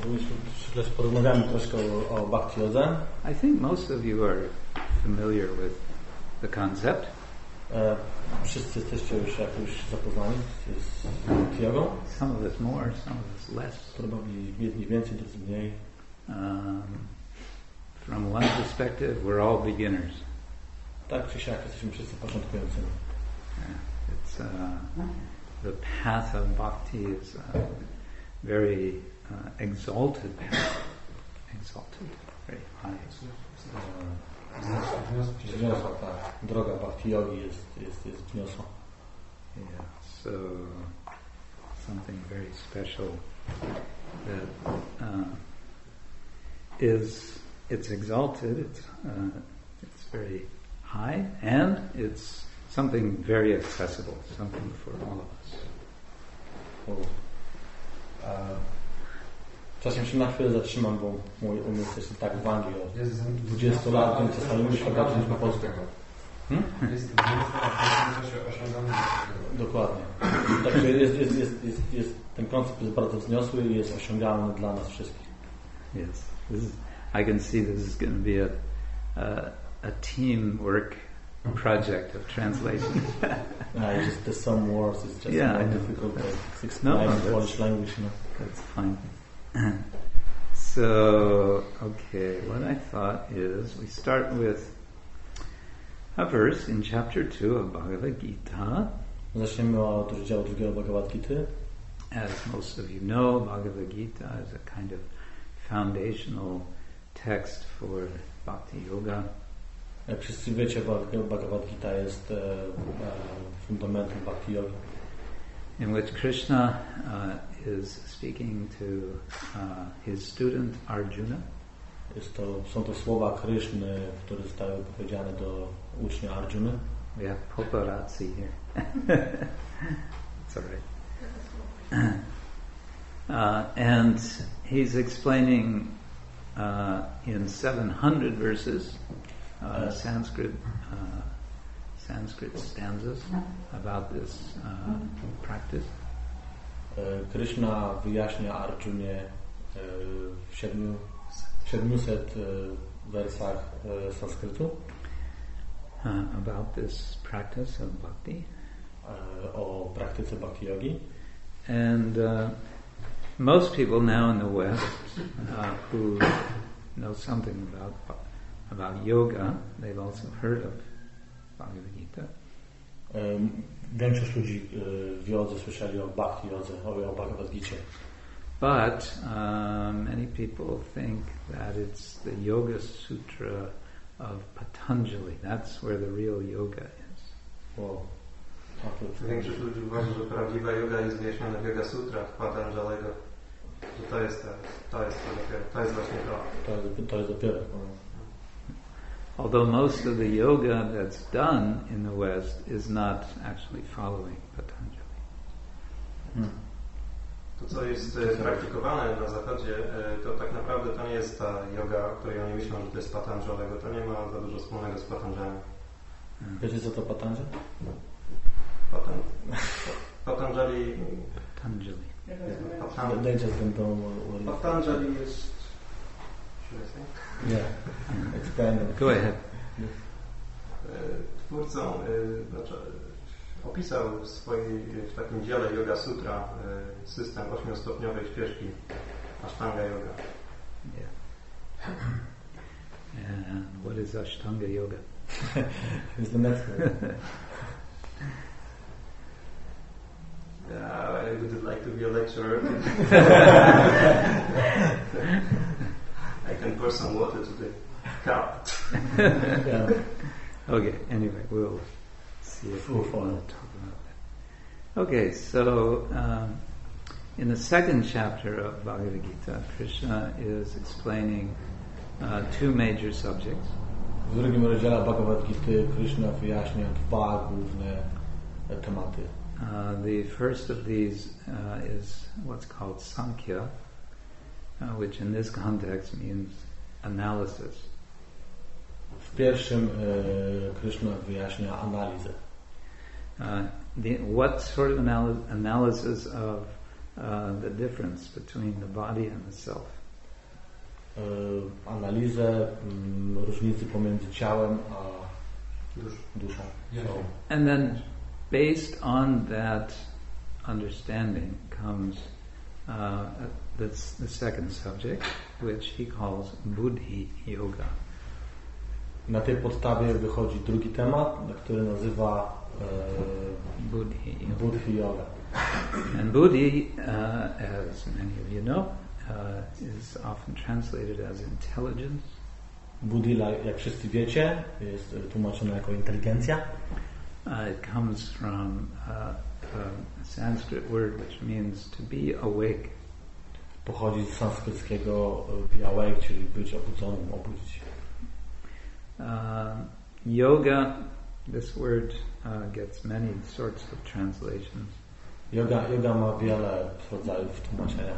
porozmawiamy troszkę o Bhakti Jodze. I think most of you are familiar with the concept. Wszyscy jesteście już jakoś zapoznani z Bhakti Jogą. Some of us more, some of us less. Probably jedni więcej, drudzy mniej. From one perspective, we're all beginners. Tak czy siak jesteśmy wszyscy początkującymi. It's the path of bhakti is a very exalted path. Exalted, very high. Wzniosła ta droga Bhakti Yogi jest wzniosła. Yeah, so something very special that it's exalted. It's very high, and it's something very accessible, something for all of us. Czasem się na chwilę zatrzymam, bo mój umysł jest tak w Anglii od 20 lat, więc czasami myślę bardziej po polsku. Dokładnie. Także jest ten koncept jest bardzo wzniosły i jest osiągalny dla nas wszystkich. Yes, I can see this is going to be a teamwork project of translation. Just the some words is just more difficult to explain in Polish language. No? That's fine. So, okay, what I thought is we start with a verse in chapter 2 of Bhagavad Gita. Zaczniemy od rozdziału 2 Bhagavad Gita. As most of you know, Bhagavad Gita is a kind of foundational text for Bhakti Yoga. Jak wszyscy wiecie, Bhagavad Gita jest fundamentem Bhakti Yogi. In which Krishna is speaking to his student Arjuna. Są to słowa Kryszny, które zostały powiedziane do ucznia Arjuny. We have paparazzi here. It's all right. And he's explaining in 700 verses Sanskrit stanzas about this practice. Krishna wyjaśnia Arjunie w 700 wersach sanskrytu about this practice of bhakti. O praktyce Bhakti Yogi. And most people now in the West who know something about yoga, they've also heard of Bhagavad Gita. Większość ludzi w jodze słyszeli o Bhakti Jodze, o Bhagavad Gicie. But many people think that it's the Yoga Sutra of Patanjali. That's where the real yoga is. Wow. Większość ludzi uważa, że prawdziwa yoga jest wyjaśniona w Yoga Sutrach Patanjalego. Że to jest właśnie to. To jest dopiero. Although most of the yoga that's done in the West is not actually following Patanjali. To, co jest praktykowane na Zachodzie, to tak naprawdę to nie jest ta yoga, o której oni myślą, że to jest Patanjalego. To nie ma za dużo wspólnego z Patanjalem. Wiecie, co to Patanjali? Patanjali. Patanjali jest... Yeah, explain it. Go ahead. Twórcą opisał w takim dziele Yoga Sutra system 8-stopniowej ścieżki Ashtanga Yoga. Yeah. And what is Ashtanga Yoga? Who's the next one? I would like to be a lecturer. I can pour some water to the cup. Yeah. Okay, anyway, we'll see if we want to talk about that. Okay, so in the second chapter of Bhagavad Gita, Krishna is explaining two major subjects. W drugim rozdziale Bhagavad Gita Krishna wyjaśnia dwa główne tematy. The first of these is what's called Sankhya, which in this context means analysis. W pierwszym Krishna wyjaśnia analizę. What sort of analysis of the difference between the body and the self. Analizę różnicy pomiędzy ciałem a duszą. And then based on that understanding comes that's the second subject, which he calls Buddhi Yoga. Na tej podstawie wychodzi drugi temat, który nazywa Buddhi Yoga. And Buddhi, as many of you know, is often translated as intelligence. Buddhi, jak wszyscy wiecie, jest tłumaczone jako inteligencja. It comes from a Sanskrit word which means to be awake. Pochodzi z sanskryckiego be awake, czyli być obudzonym, obudzić. Yoga, this word gets many sorts of translations. Yoga ma wiele rodzajów tłumaczenia.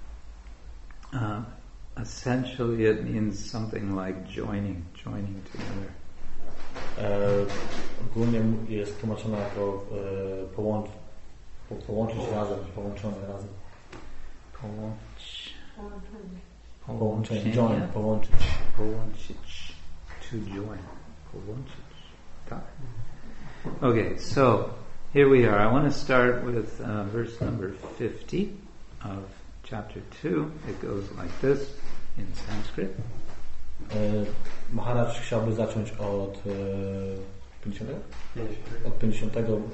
Essentially it means something like joining together. Ogólnie jest tłumaczona jako połączyć razem, połączone razem. Połączenie. Join, połączyć. Połączyć. To join. Połączyć. Tak. Okay, so here we are. I want to start with verse number 50 of chapter 2. It goes like this in Sanskrit. Maharaj chciałby zacząć od 50? Od 50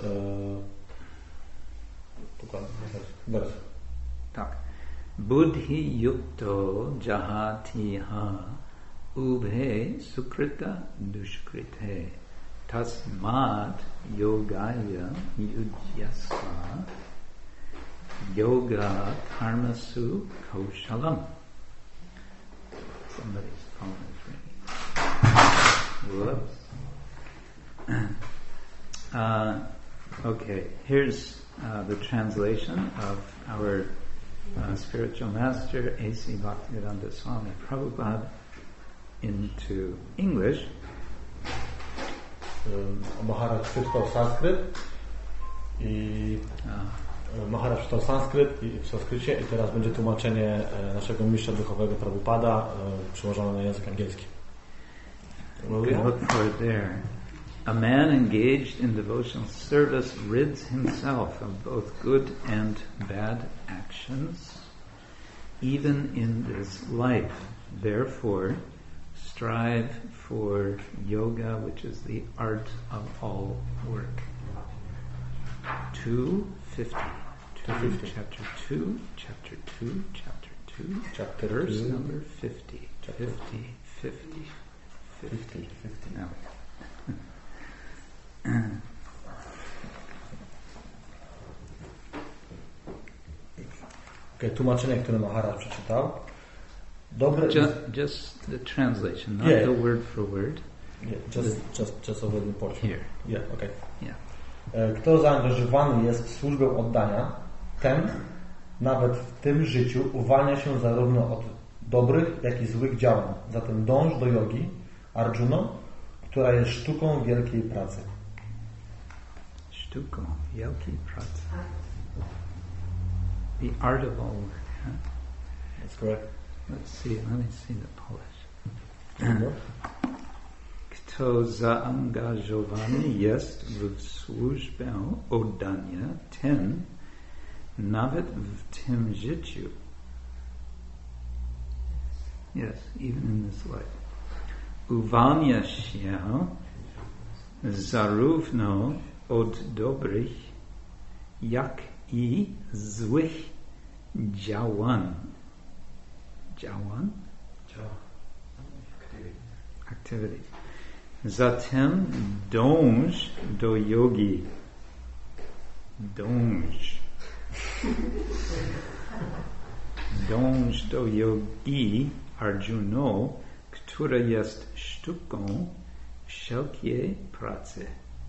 wersu. Tak. Buddhi yukto jahatiha ubhe sukrita dushkrite tasmat yogaya yujyasva yoga karmasu kaushalam. Somebody's phone is ringing. Whoops. Okay, here's the translation of our spiritual master A.C. Bhaktivedanta Swami Prabhupada into English. Maharaj przeczytał sanskryt i Maharaj przeczytał sanskryt i w sanskrycie i teraz będzie tłumaczenie naszego mistrza duchowego Prabhupada przełożone na język angielski. Look for it there. A man engaged in devotional service rids himself of both good and bad actions, even in this life. Therefore, strive for yoga, which is the art of all work. 250. Chapter 2, chapter 2, chapter 2, chapter verse 2. number 50. 50. Now. Okay, tłumaczenie, które Maharaj przeczytał. Just the translation, not the word for word. Just over the portion. Here. Yeah, okay. Yeah. Kto zaangażowany jest w służbę oddania, ten nawet w tym życiu uwalnia się zarówno od dobrych, jak i złych działań. Zatem dąż do jogi, Arjuno, która jest sztuką wielkiej pracy. Sztuką wielkiej pracy. The art of all work. Huh? That's correct. Let me see the Polish. Kto zaangażowany jest w służbę oddania, ten nawet w tym życiu. Yes, even in this life. Uwalnia się zarówno od dobrych, jak i złych działań. Activity. Zatem dąż do jogi. Dąż do jogi, Arjuno, która jest sztuką wszelkiej pracy.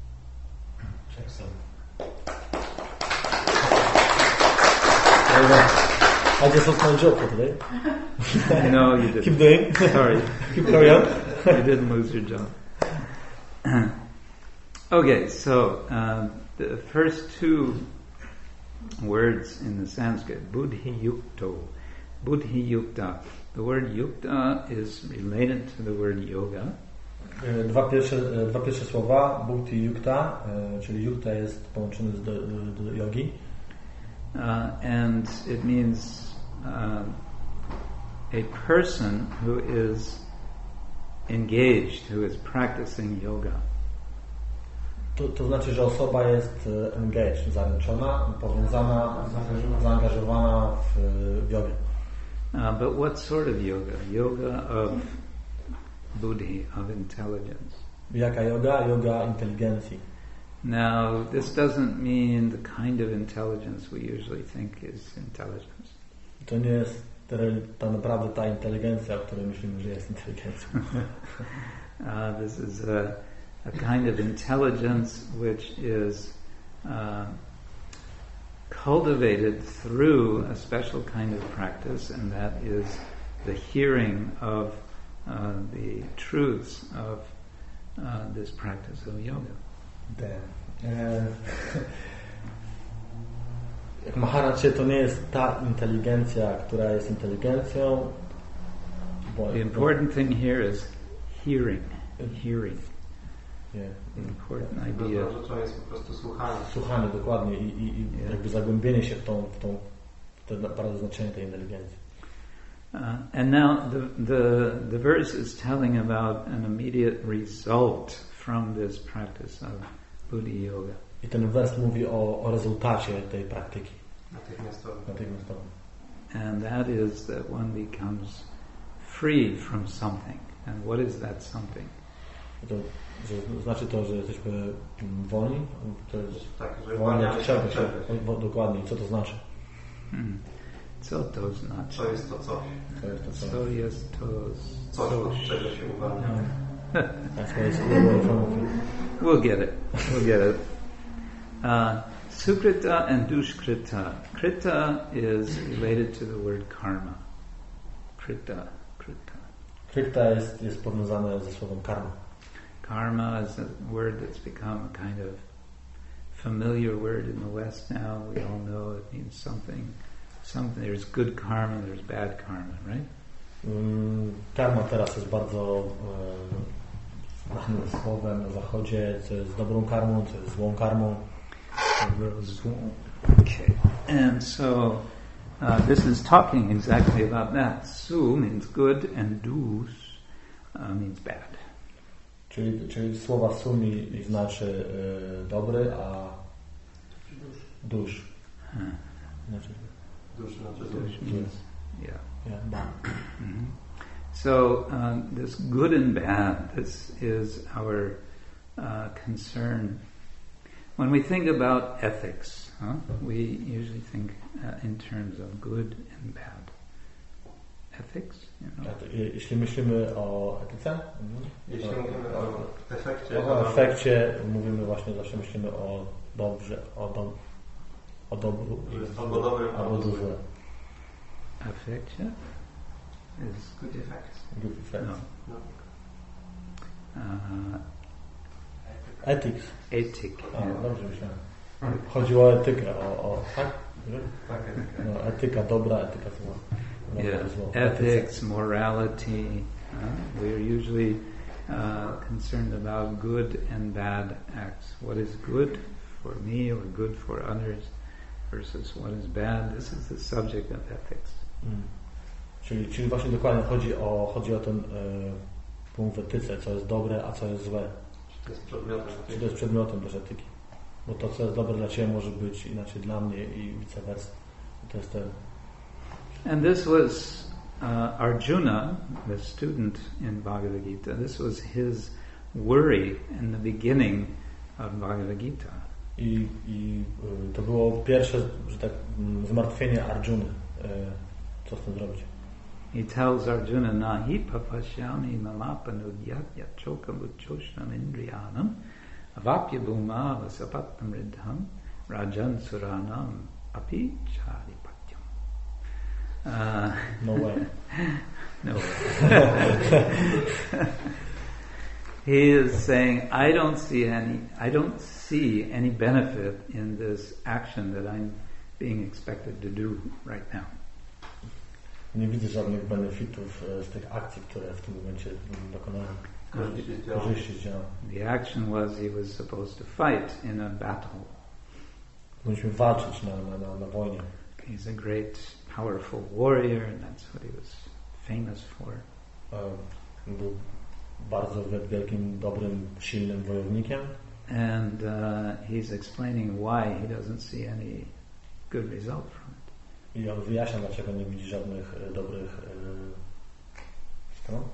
I just lost my joke for today. No, you didn't. Keep doing. Sorry. Keep carry on. You didn't lose your job. Okay, so the first two words in the Sanskrit. Buddhi-yukto. Buddhi-yukta. The word yukta is related to the word yoga. Dwa pierwsze słowa, buddhi i yukta, czyli yukta jest połączony do jogi. And it means a person who is engaged, who is practicing yoga. To znaczy, że osoba jest engaged, zaręczona, powiązana, zaangażowana w jogę. But what sort of yoga? Yoga of buddhi, of intelligence. Jaka yoga? Yoga inteligencji. Now, this doesn't mean the kind of intelligence we usually think is intelligence. To nie jest tak naprawdę ta inteligencja, o której myślimy, że jest inteligencją. This is a kind of intelligence which is cultivated through a special kind of practice, and that is the hearing of the truths of this practice of yoga. Jak Maharaja, to nie jest ta inteligencja, która jest inteligencją. The important thing here is hearing. Hearing. Yeah. Important idea. Rzeczą jest po prostu słuchanie. Słuchanie, dokładnie. I jakby zagłębienie się w to naprawdę znaczenie tej inteligencji. And now the verse is telling about an immediate result from this practice of buddhi yoga. I ten wers mówi o rezultacie tej praktyki. Natychmiastowym. And that is that one becomes free from something. And what is that something? To znaczy to, że jesteśmy wolni? To jest tak, że wolni od czegoś. Dokładnie. Co to znaczy? Co to znaczy? Co jest to coś? Co jest to coś, od czego się uwalnia. That's why it's a little way from it. We'll get it. Sukrita and Dushkrita. Krita is related to the word karma. Krita. Krita jest powiązane ze słowem karma. Karma is a word that's become a kind of familiar word in the West now. We all know it means something. There's good karma, there's bad karma, right? Karma teraz jest bardzo znanym słowem na zachodzie, co jest dobrą karmą, co jest złą karmą. Okay. And so this is talking exactly about that. Su means good and dus means bad. Czyli słowa sumi znaczy dobry, a dusz. Dusz means yeah. Bad. Mm-hmm. So this good and bad, this is our concern. When we think about ethics, we usually think in terms of good and bad. Ethics? You know? Jeśli myślimy o etyce? Jeśli mówimy o efekcie. O efekcie mówimy właśnie, zawsze myślimy o dobrze, o dobru. Albo dobrym, albo złe. Efekcie? Is good effects. Good effects. No. Ethics. Ethic. Dobrze myślałem. Chodziło o etykę, tak? Tak, etyka. No, etyka dobra, etyka zła. Ethics, morality. We're usually concerned about good and bad acts. What is good for me or good for others versus what is bad. This is the subject of ethics. Czyli właśnie dokładnie chodzi o ten punkt w etyce, co jest dobre, a co jest złe. Czy to jest przedmiotem też etyki. Bo to, co jest dobre dla Ciebie, może być inaczej dla mnie i vice versa. To jest ten. And this was Arjuna, the student in Bhagavad Gita. This was his worry in the beginning of Bhagavad Gita. I to było pierwsze, że tak, zmartwienie Arjuny. Co z tym zrobić? He tells Arjuna, Nahi papashyami mamapanudyatya chokamuchoshnam indriyanam avapya bhuma vasapattam riddham rajan suranam api charipatyam. No way. No way. He is saying, I don't see any benefit in this action that I'm being expected to do right now. Nie widzę żadnych benefitów z tych akcji, które w tym momencie dokonałem. Korzyści z działania. The action was he was supposed to fight in a battle. Powinniśmy walczyć na wojnie. He's a great, powerful warrior, and that's what he was famous for. Był bardzo wielkim, dobrym, silnym wojownikiem. And he's explaining why he doesn't see any good result from it. I on wyjaśnia, dlaczego nie widzi żadnych dobrych stron.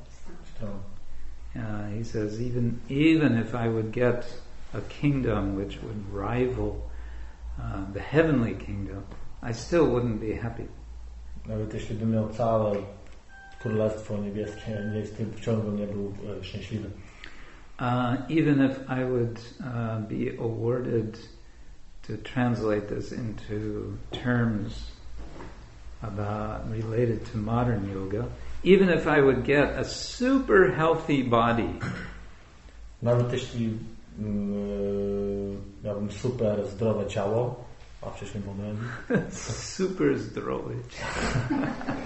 He says, even if I would get a kingdom which would rival the heavenly kingdom, I still wouldn't be happy. Nawet jeśli bym miał całe królestwo niebieskie, wciąż bym nie był szczęśliwy. Even if I would be awarded to translate this into terms related to modern yoga, even if I would get a super healthy body, nawet jeśli miałbym super zdrowe ciało, a wcześniej pomyliłem. Super zdrowe ciało.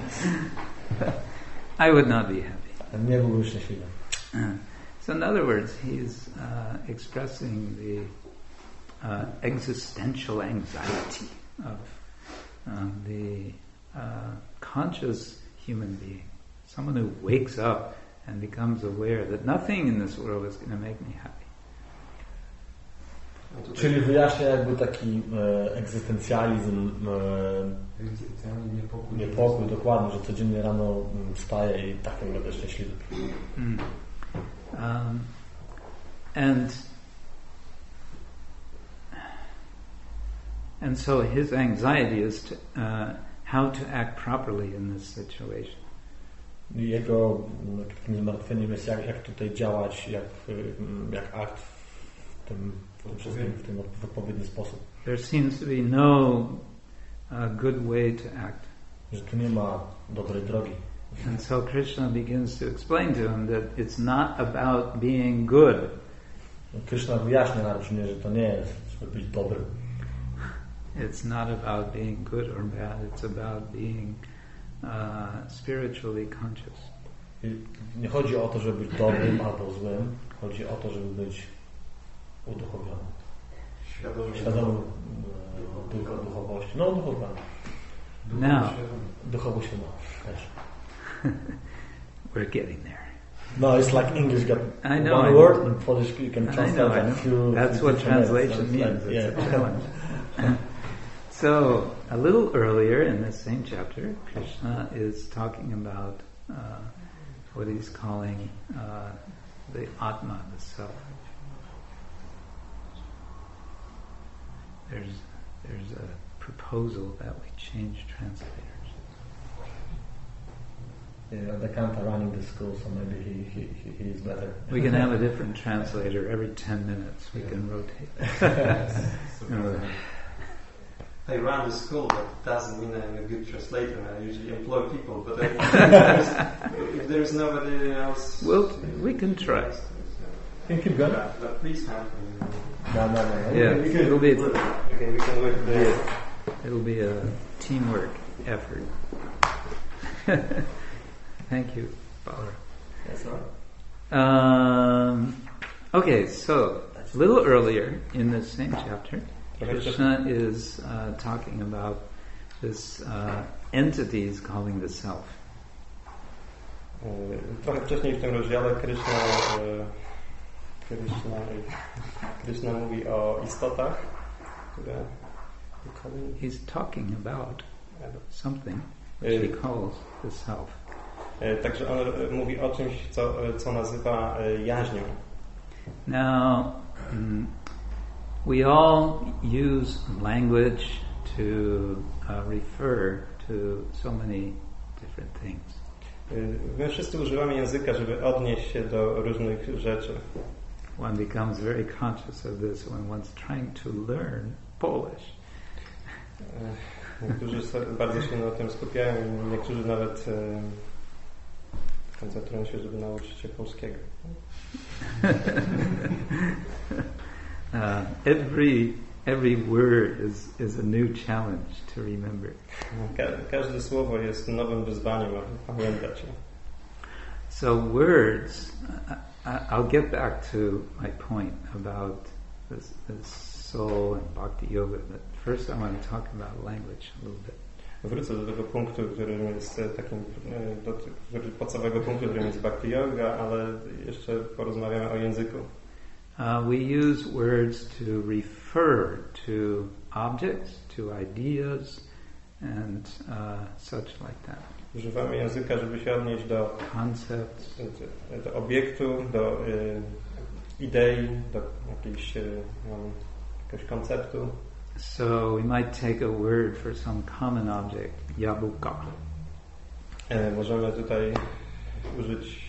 I would not be happy. Nie byłbym szczęśliwy. So in other words, he's expressing the existential anxiety of the conscious human being, someone who wakes up and becomes aware that nothing in this world is going to make me happy. Czyli wyjaśnia jakby taki egzystencjalizm, niepokój, dokładnie, że codziennie rano wstaje i tak nie będę szczęśliwy. And so his anxiety is to, how to act properly in this situation. Jego takim zmartwieniem jest jak tutaj działać, jak akt w tym odpowiedni sposób. There seems to be no good way to act. Że tu nie ma dobrej drogi. And so Krishna begins to explain to him that it's not about being good. Krishna wyjaśnia Arjunie, że to nie jest, żeby być dobrym. It's not about being good or bad. It's about being spiritually conscious. I nie chodzi o to, żeby być dobrym albo złym. Chodzi o to, żeby być uduchowionym. Świadomym duchowości. No, uduchowionym. Now, duchowość też. We're getting there. No, it's like English got one word, and Polish you can translate a few. That's what translation means. Like, it's a challenge. So, a little earlier in this same chapter, Krishna is talking about what he's calling the Atma, the self. There's a proposal that we change translators. Yeah, the Kanta running the school, so maybe he is better. We can have a different translator every 10 minutes. We can rotate. I run the school, but it doesn't mean I'm a good translator. I usually employ people, but if there is nobody else... Well, we can try. Can you keep going? But please help me. No. Yeah, it'll be... Okay, we can work there. It'll be a teamwork effort. Thank you, Barbara. That's right. Okay, so a little earlier in the same chapter, Krishna is talking about this entity he's calling the self. Trochę wcześniej w tym rozdziale Krishna mówi o istotach, które he's talking about something which he calls the self. Także on mówi o czymś, co nazywa jaźnią. Now, we all use language to refer to so many different things. My wszyscy używamy języka, żeby odnieść się do różnych rzeczy. One becomes very conscious of this when one's trying to learn Polish. Niektórzy bardzo się na tym skupiają, niektórzy nawet koncentrują się, żeby nauczyć się polskiego. every word is a new challenge to remember. Każde słowo jest nowym wyzwaniem, aby pamiętać. So words, I'll get back to my point about this soul and bhakti yoga, but first I want to talk about language a little bit. Wrócę do tego punktu, którym jest takim, podstawowego punktu, którym jest bhakti yoga, ale jeszcze porozmawiamy o języku. We use words to refer to objects, to ideas, and such like that. Używamy języka, żeby się odnieść do concepts, do obiektu, do idei, do jakiegoś konceptu. So we might take a word for some common object, yabuka. Możemy tutaj użyć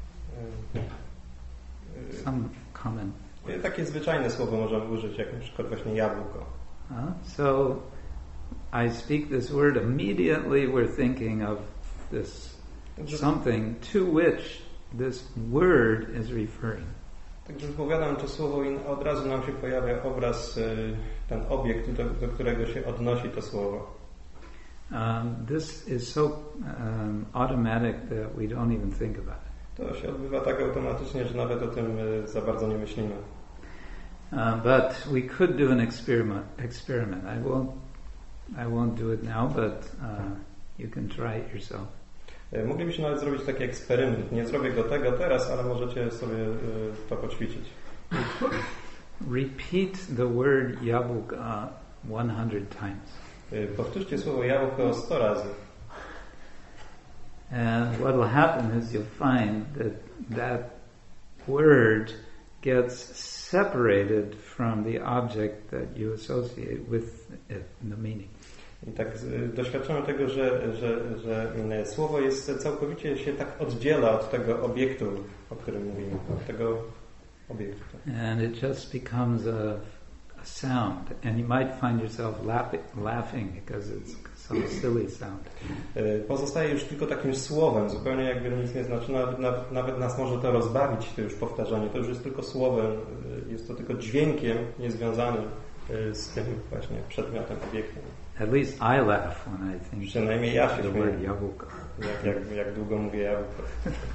some common. Takie zwyczajne słowo możemy użyć, jak na przykład właśnie jabłko. So I speak this word, immediately we're thinking of this something to which this word is referring. Także wypowiadam to słowo i od razu nam się pojawia obraz, ten obiekt, do którego się odnosi to słowo. This is so automatic that we don't even think about it. To się odbywa tak automatycznie, że nawet o tym za bardzo nie myślimy. But we could do an experiment. I won't do it now, but you can try it yourself. Moglibyśmy nawet zrobić taki eksperyment. Nie zrobię go teraz, ale możecie sobie to poćwiczyć. Repeat the word yabuka 100 times. Powtórzcie słowo jabłko 100 razy. And what will happen is you'll find that word gets separated from the object that you associate with it in the meaning. I tak doświadczamy tego, że słowo jest całkowicie się tak oddziela od tego obiektu, o którym mówimy, od tego obiektu. And it just becomes a sound, and you might find yourself laughing because it's some silly sound. Pozostaje już tylko takim słowem, zupełnie jakby nic nie znaczy, nawet nas może to rozbawić, to już powtarzanie, to już jest tylko słowem, jest to tylko dźwiękiem niezwiązanym z tym właśnie przedmiotem, obiektem. At least I laugh when I think przynajmniej ja się the word yabuka. Jak długo mówię jabłko.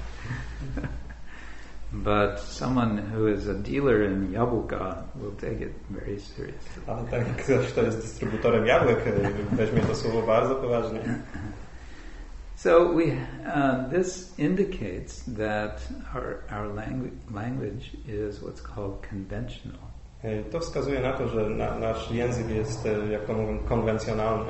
But someone who is a dealer in yabuka will take it very seriously. A tak, ktoś, kto jest dystrybutorem jabłek, weźmie to słowo bardzo poważnie. So this indicates that our language is what's called conventional. To wskazuje na to, że nasz język jest, jak to mówią, konwencjonalny.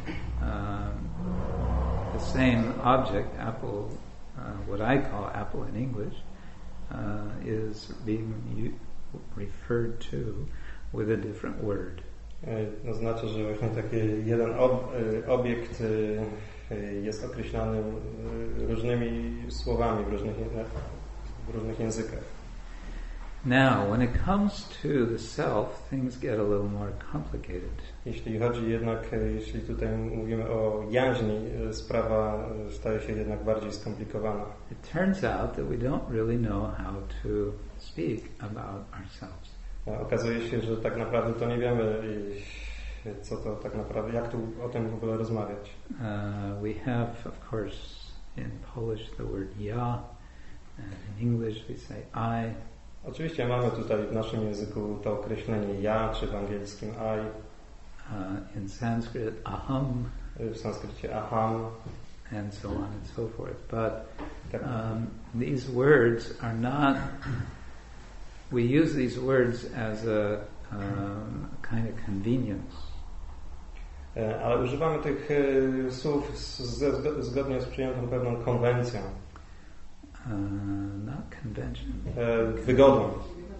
The same object, apple, what I call apple in English, is being referred to with a different word. To znaczy, że właśnie taki jeden obiekt jest określany różnymi słowami w różnych językach. Now, when it comes to the self, things get a little more complicated. Jeśli tutaj mówimy o jaźni, sprawa staje się jednak bardziej skomplikowana. It turns out that we don't really know how to speak about ourselves. Okazuje się, że tak naprawdę to nie wiemy, co to tak naprawdę, jak tu o tym w ogóle rozmawiać. We have, of course, in Polish the word ja, and in English we say I. Oczywiście mamy tutaj w naszym języku to określenie ja, czy w angielskim I. In Sanskrit, aham. W sanskrycie aham. And so on and so forth. But these words are not, we use these words as a kind of convenience. Ale używamy tych słów zgodnie z przyjętą pewną konwencją. Not convention. Wygodą.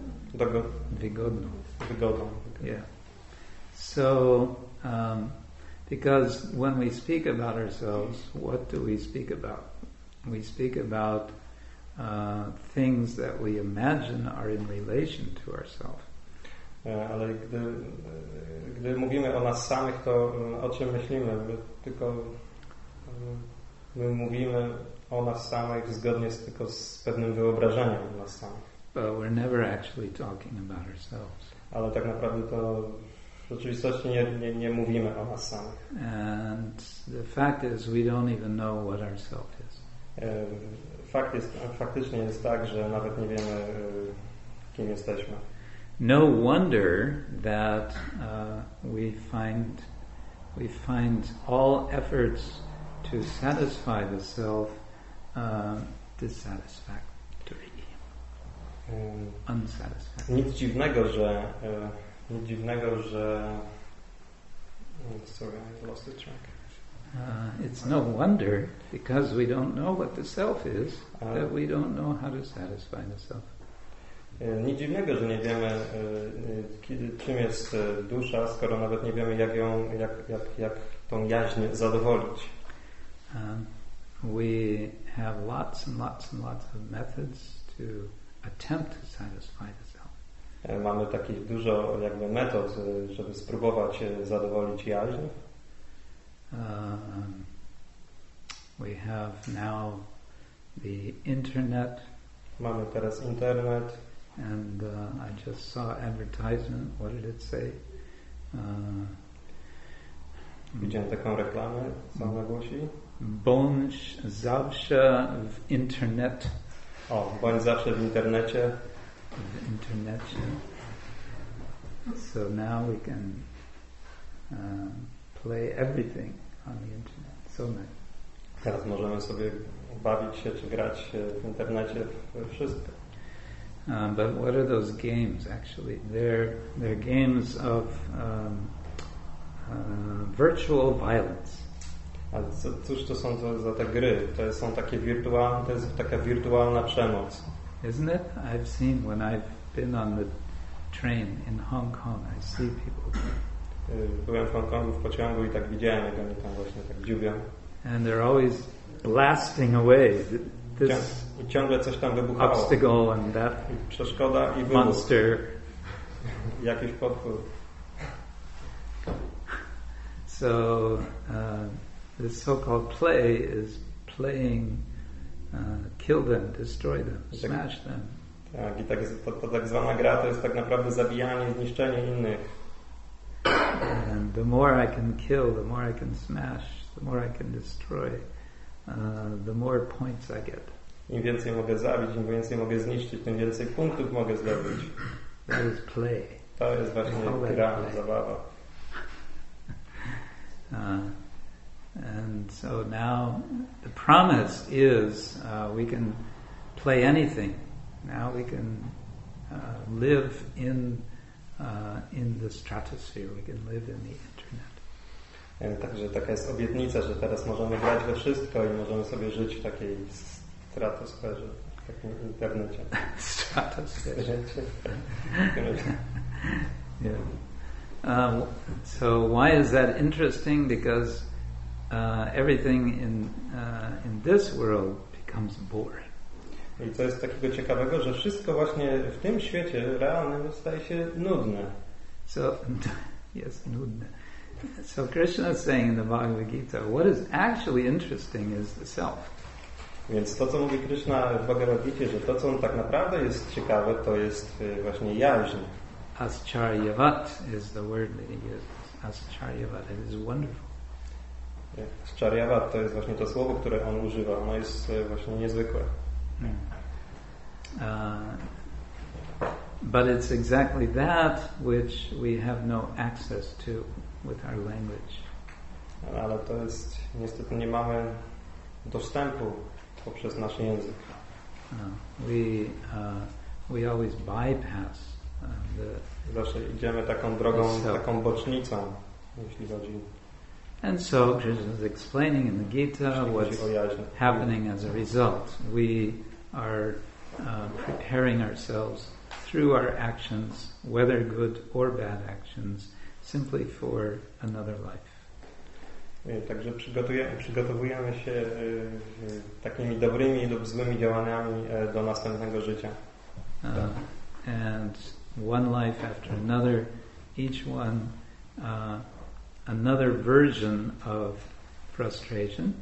Wygodą. Yeah. So, because when we speak about ourselves, what do we speak about? We speak about things that we imagine are in relation to ourselves. Ale gdy mówimy o nas samych, to o czym myślimy? My mówimy o nas samych zgodnie tylko z pewnym wyobrażeniem o nas samych. But we're never actually talking about ourselves. Ale tak naprawdę to W rzeczywistości nie mówimy o nas samych. And the fact is we don't even know what our self is. Faktycznie jest tak, że nawet nie wiemy, kim jesteśmy. No wonder that we find all efforts to satisfy the self dissatisfactory, unsatisfactory. Nic dziwnego, że sorry, I lost the track. It's no wonder, because we don't know what the self is, that we don't know how to satisfy the self. Nic dziwnego, że nie wiemy, czym jest dusza, skoro nawet nie wiemy, jak tą jaźń zadowolić. We have lots and lots and lots of methods to attempt to satisfy the self. Mamy takich dużo metod, żeby spróbować zadowolić jaźń. We have now the internet. Mamy teraz internet. And I just saw advertisement. What did it say? Widziałem taką reklamę, co ona głosi? Bądź zawsze w internet. Bądź zawsze w internecie. W internecie. So now we can play everything on the internet. So many. Teraz możemy sobie bawić się czy grać w internecie we wszystko. But what are those games actually? They're games of virtual violence. Ale cóż to są za te gry? To jest taka wirtualna przemoc. Isn't it? I've seen when I've been on the train in Hong Kong, I see people. Byłem w Hongkongu w pociągu i tak widziałem, jak oni tam właśnie tak dziubią. And they're always blasting away. I ciągle coś tam wybuchało. Obstacle and that. I przeszkoda i wybuch. Monster. Jakiś potwór. So this so-called play is playing, kill them, destroy them, smash them. Tak, i ta tak zwana gra to jest tak naprawdę zabijanie, zniszczenie innych. And the more I can kill, the more I can smash, the more I can destroy, the more points I get. Im więcej mogę zabić, im więcej mogę zniszczyć, tym więcej punktów mogę zdobyć. That is play. To jest właśnie gra, zabawa. And so now the promise is we can play anything. Now we can live in the stratosphere. We can live in the internet. Także taka jest obietnica, że teraz możemy grać we wszystko i możemy sobie żyć w takiej stratosferze, w takim internecie. Stratosphere. Yeah. So why is that interesting? Because everything in this world becomes boring. I co jest takiego ciekawego, że wszystko właśnie w tym świecie realnym staje się nudne. So, yes, nudne. So Krishna is saying in the Bhagavad Gita, what is actually interesting is the self. Więc to, co mówi Krishna w Bhagavad Gita, że to, co tak naprawdę jest ciekawe, to jest właśnie jaźń. Ascharyavat is the word that he uses. Ascharyavat, it is wonderful. Ascharyavat to jest właśnie to słowo, które on używa. Ono jest właśnie niezwykłe. But it's exactly that which we have no access to with our language. Ale to jest, niestety nie mamy dostępu poprzez nasz język. We always bypass Zawsze idziemy taką drogą, taką bocznicą, jeśli chodzi. And so Krishna is explaining in the Gita what's happening as a result. We are preparing ourselves through our actions, whether good or bad actions, simply for another life. Także przygotowujemy się takimi dobrymi lub złymi działaniami do następnego życia. And one life after another, each one another version of frustration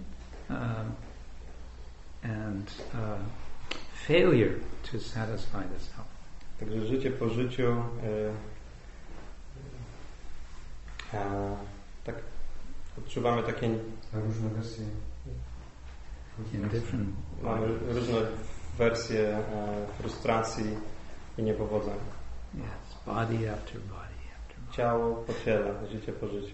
and failure to satisfy the self. Także życie po życiu Tak odczuwamy takie różne wersje. Mamy różne wersje frustracji i niepowodzeń. Yes, body after body after body. Ciało po ciele, życie po życiu.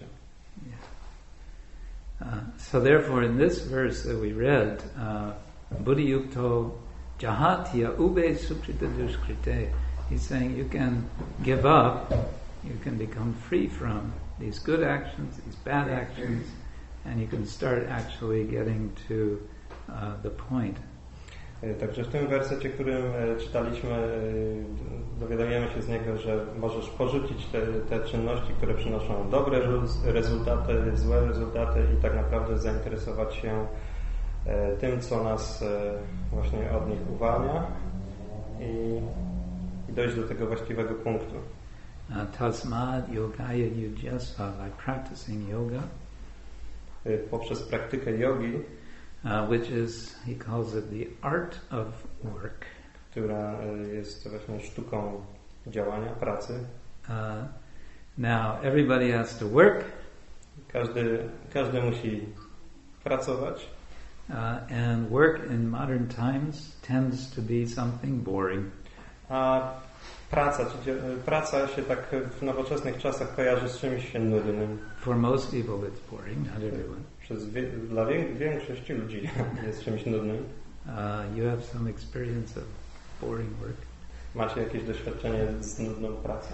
So therefore in this verse that we read, Buddhi yukto jahatya ube sukrita duskrite, he's saying you can give up, you can become free from these good actions, these bad actions, and you can start actually getting to the point. Także w tym wersecie, którym czytaliśmy, dowiadujemy się z niego, że możesz porzucić te czynności, które przynoszą dobre rezultaty, złe rezultaty i tak naprawdę zainteresować się tym, co nas właśnie od nich uwalnia i dojść do tego właściwego punktu. Tasmad yogaya yujyasva, by practicing yoga, poprzez praktykę jogi, which is, he calls it the art of work, która jest właśnie sztuką działania, pracy. Now everybody has to work. Każdy musi pracować. And work in modern times tends to be something boring. A praca się tak w nowoczesnych czasach kojarzy z czymś nudnym. For most people it's boring, not everyone. Dla większości ludzi jest czymś nudnym. You have some experience of boring work? Macie jakieś doświadczenie z nudną pracą?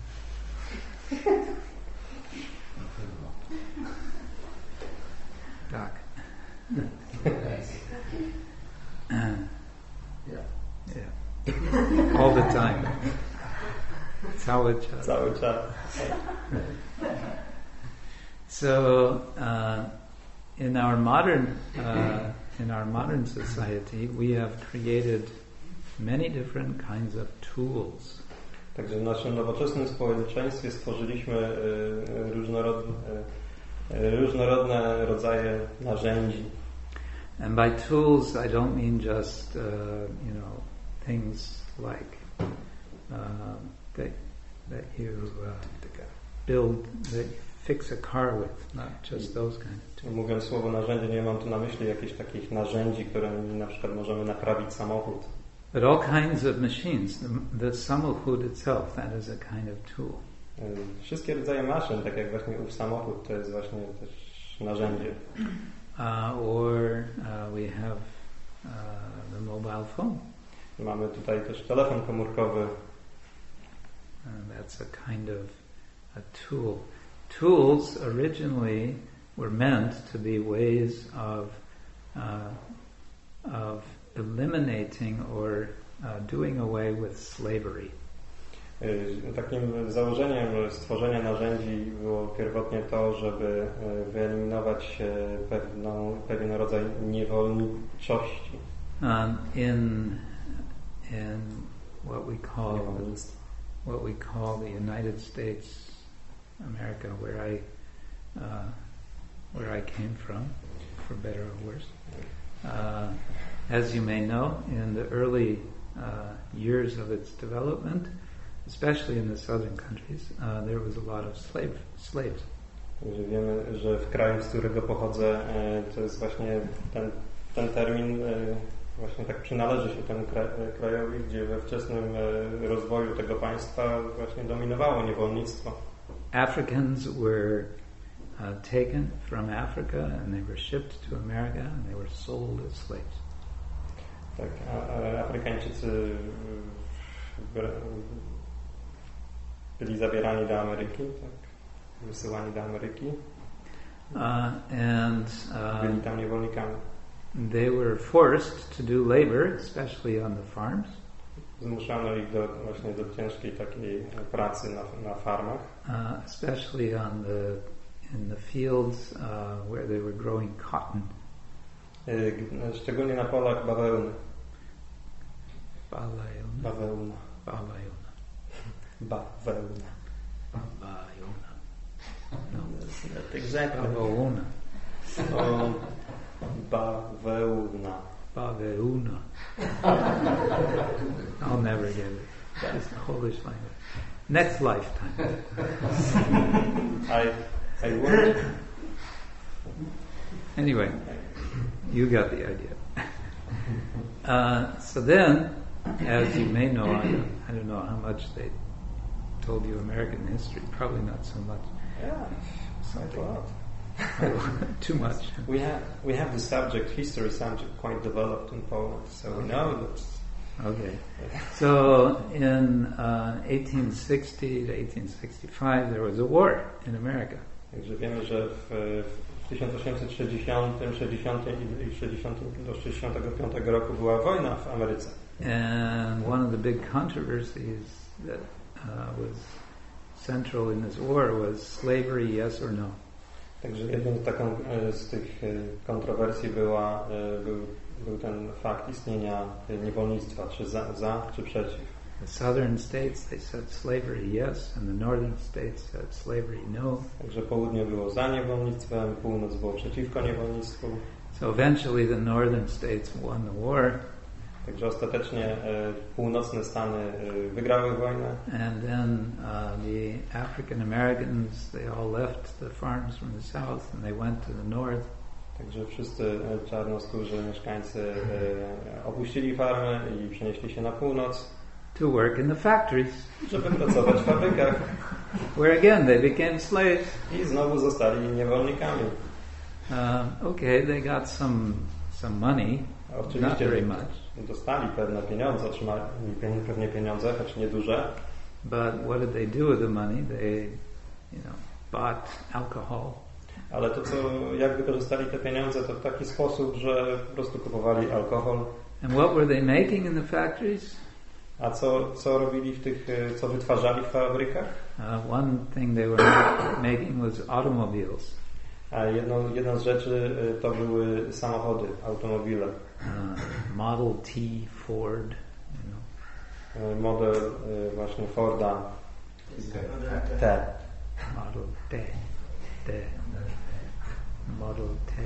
Tak. Yeah. All the time. Cały czas. Cały czas. So, in our modern society, we have created many different kinds of tools. Także w naszym nowoczesnym społeczeństwie stworzyliśmy różnorodne rodzaje narzędzi. And by tools, I don't mean just things like that you build, that you fix a car with, not just those kind of tools. Mówiąc słowo narzędzie, nie mam tu na myśli jakichś takich narzędzi, którymi na przykład możemy naprawić samochód. But all kinds of machines. The samochód itself, that is a kind of tool. Wszystkie rodzaje maszyn, tak jak właśnie ów samochód, to jest właśnie też narzędzie. We have the mobile phone. Mamy tutaj też telefon komórkowy. That's a kind of a tool. Tools originally were meant to be ways of eliminating or doing away with slavery. Takim założeniem stworzenia narzędzi było pierwotnie to, żeby wyeliminować pewien rodzaj niewolniczości. In what we call the United States, America, where I came from, for better or worse. As you may know, in the early years of its development, especially in the southern countries, there was a lot of slaves. Wiemy, że w kraju, z którego pochodzę, to jest właśnie ten termin właśnie tak przynależy się temu krajowi, gdzie we wczesnym rozwoju tego państwa właśnie dominowało niewolnictwo. Africans were taken from Africa and they were shipped to America and they were sold as slaves. Tak, Afrykańczycy byli zabierani do Ameryki, tak, wysyłani do Ameryki. Byli tam niewolnikami. They were forced to do labor, especially on the farms. Zmuszano ich właśnie do ciężkiej takiej pracy na farmach. Especially in the fields where they were growing cotton. Szczególnie na polach bawełny. Bawełna. No, that's exactly. Bawełna. Bawełna. Baveuna. I'll never get it. It's the Polish language. Next lifetime. I won't. Anyway, you got the idea. So then, as you may know, I don't know how much they told you American history. Probably not so much. Yeah, quite a lot. Too much. We have the history subject quite developed in Poland, so we know that. Okay. So in 1860 to 1865 there was a war in America. Także wiemy, że w 1860, 60 i 60 do 65 roku była wojna w Ameryce. And one of the big controversies that was central in this war was slavery, yes or no. Także jedną z tych kontrowersji był ten fakt istnienia niewolnictwa, czy za, czy przeciw. The southern states, they said slavery yes, and the northern states said slavery no. Także południe było za niewolnictwem, północ było przeciwko niewolnictwu. So eventually the northern states won the war. Także ostatecznie północne Stany wygrały wojnę. And then the African Americans, they all left the farms from the south and they went to the north. Także wszyscy czarnoskórzy mieszkańcy opuścili farmy i przenieśli się na północ. To work in the factories. Żeby pracować w fabrykach. Where again they became slaves. I znowu zostali niewolnikami. Okay, they got some money. Oczywiście not very much. Dostali pewne pieniądze, otrzymali pewnie pieniądze, choć nieduże. But what did they do with the money? They, bought alcohol. Ale to, jak wykorzystali te pieniądze, to w taki sposób, że po prostu kupowali alkohol. And what were they making in the factories? A co robili co wytwarzali w fabrykach? One thing they were making was automobiles. A jedna z rzeczy to były samochody, automobile. Model T, Ford. Model właśnie Forda. T. Model T. Model T.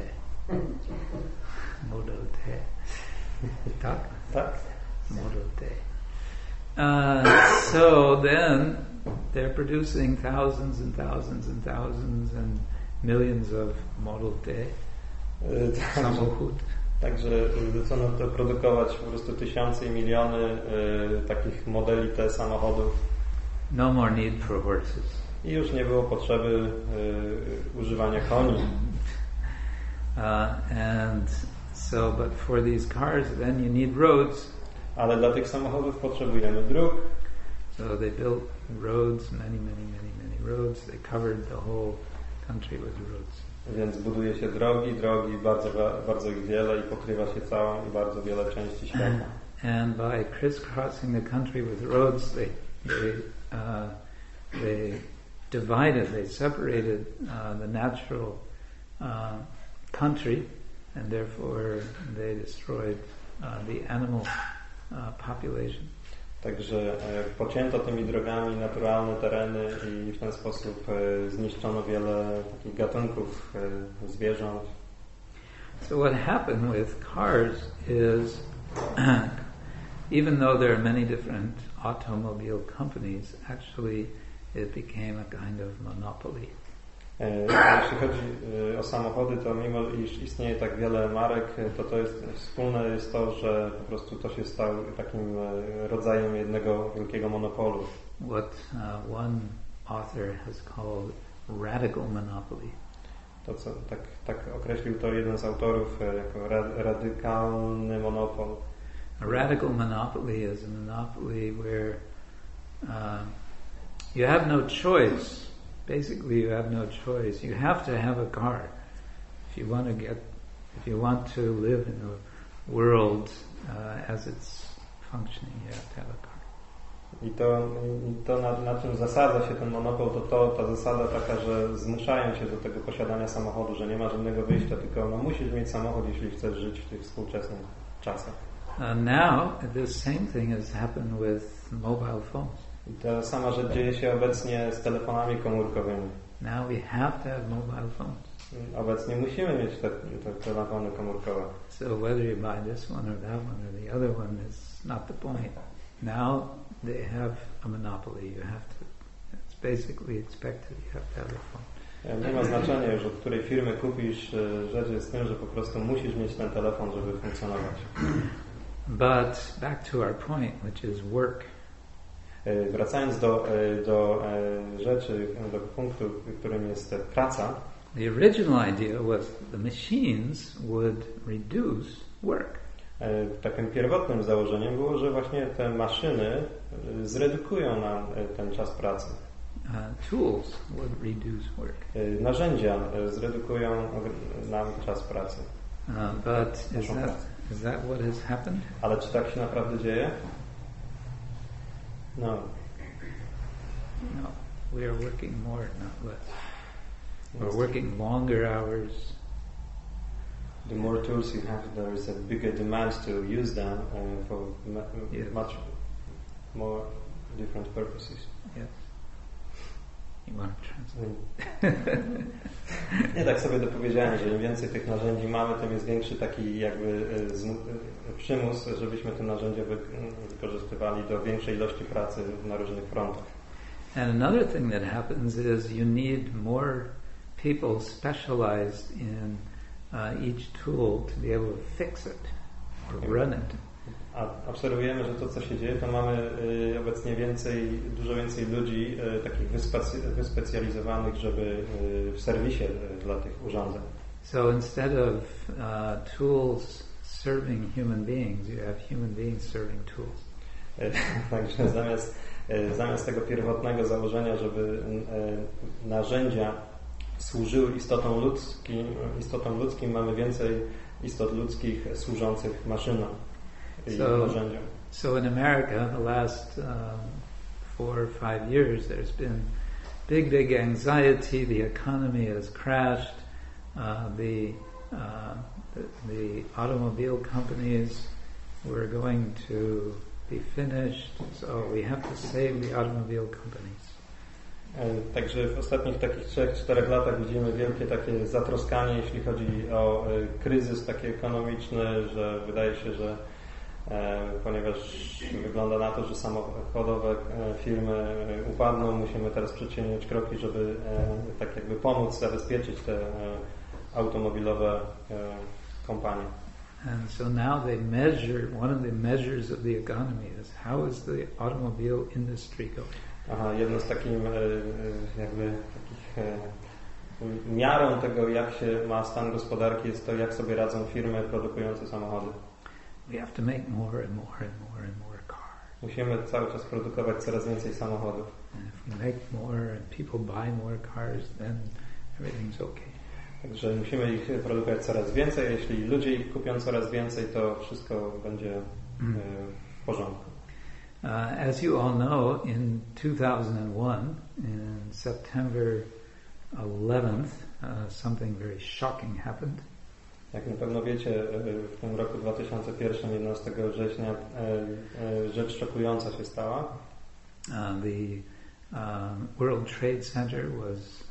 Model T. Tak? Tak. Model T. So then they're producing thousands and thousands and thousands and millions of Model T samochód. Także zaczęto to produkować po prostu tysiące i miliony takich modeli T samochodów. No more need for horses. I już nie było potrzeby używania koni. And so, but for these cars, then you need roads. Ale dla tych samochodów potrzebujemy dróg. So they built roads, many roads. They covered the whole country with roads. Więc buduje się drogi, bardzo ich wiele i pokrywa się całą i bardzo wiele części świata. And by crisscrossing the country with roads, they divided, they separated the natural country, and therefore they destroyed the animal population. Także pocięto tymi drogami naturalne tereny i w ten sposób zniszczono wiele takich gatunków zwierząt. So what happened with cars is, even though there are many different automobile companies, actually it became a kind of monopoly. Jeśli chodzi o samochody, to mimo iż istnieje tak wiele marek, to jest wspólne jest to, że po prostu to się stało takim rodzajem jednego wielkiego monopolu. What one author has called radical monopoly. To co tak określił to jeden z autorów jako radykalny monopol. A radical monopoly is a monopoly where you have no choice. Basically, you have no choice. You have to have a car if you want to live in the world as it's functioning. You have to have a car. I to na czym zasadza się ten monopol, to ta zasada taka, że zmuszają cię do tego posiadania samochodu, że nie ma żadnego wyjścia, tylko musisz mieć samochód, jeśli chcesz żyć w tych współczesnych czasach. Now, this same thing has happened with mobile phones. I to sama rzecz dzieje się obecnie z telefonami komórkowymi. Now we have to have mobile phones. Obecnie musimy mieć te telefony komórkowe. So whether you buy this one or that one or the other one is not the point. Now they have a monopoly. You have to, it's basically expected you have to have a phone. Nie ma znaczenia już, od której firmy kupisz. Rzecz jest w tym, że po prostu musisz mieć ten telefon, żeby funkcjonować. But back to our point, which is work. Wracając do rzeczy, do punktu, którym jest praca. The original idea was the machines would reduce work. Takim pierwotnym założeniem było, że właśnie te maszyny zredukują nam ten czas pracy. Tools would reduce work. Narzędzia zredukują nam czas pracy. But is that what has happened? Ale czy tak się naprawdę dzieje? No. No. We are working more, not less. We're working longer hours. The more tools you have, there is a bigger demand to use them for much more different purposes. Yes. You want to translate? Nie, tak sobie dopowiedziałem, że im więcej tych narzędzi mamy, tym jest większy taki jakby przymus, żebyśmy te narzędzia wykorzystywali do większej ilości pracy na różnych frontach. And another thing that happens is you need more people specialized in each tool to be able to fix it or run it. A obserwujemy, że to, co się dzieje, to mamy obecnie dużo więcej ludzi takich wyspecjalizowanych, żeby w serwisie dla tych urządzeń. So instead of tools serving human beings, you have human beings serving tools. Także zamiast tego pierwotnego założenia, żeby narzędzia służyły istotom ludzkim, mamy więcej istot ludzkich służących maszynom i narzędziom. So in America, the last 4 or 5 years, there's been big anxiety. The economy has crashed. The automobile companies were going to be finished. So we have to save the automobile companies. Także w ostatnich takich 3-4 latach widzimy wielkie takie zatroskanie, jeśli chodzi o kryzys taki ekonomiczny, że wydaje się, że ponieważ wygląda na to, że samochodowe firmy upadną, musimy teraz przedsięwziąć kroki, żeby tak jakby pomóc zabezpieczyć te automobilowe kompanie. And so now they measure, one of the measures of the economy is how is the automobile industry going? Jedną z takich miarą tego, jak się ma stan gospodarki, jest to, jak sobie radzą firmy produkujące samochody. We have to make more and more and more and more cars. Musimy cały czas produkować coraz więcej samochodów. And if we make more and people buy more cars, then everything's okay. Także musimy ich produkować coraz więcej. Jeśli ludzie ich kupią coraz więcej, to wszystko będzie w porządku. As you all know, in 2001, in September 11th, something very shocking happened. Jak na pewno wiecie, w tym roku 2001, 11 września, rzecz szokująca się stała. The World Trade Center was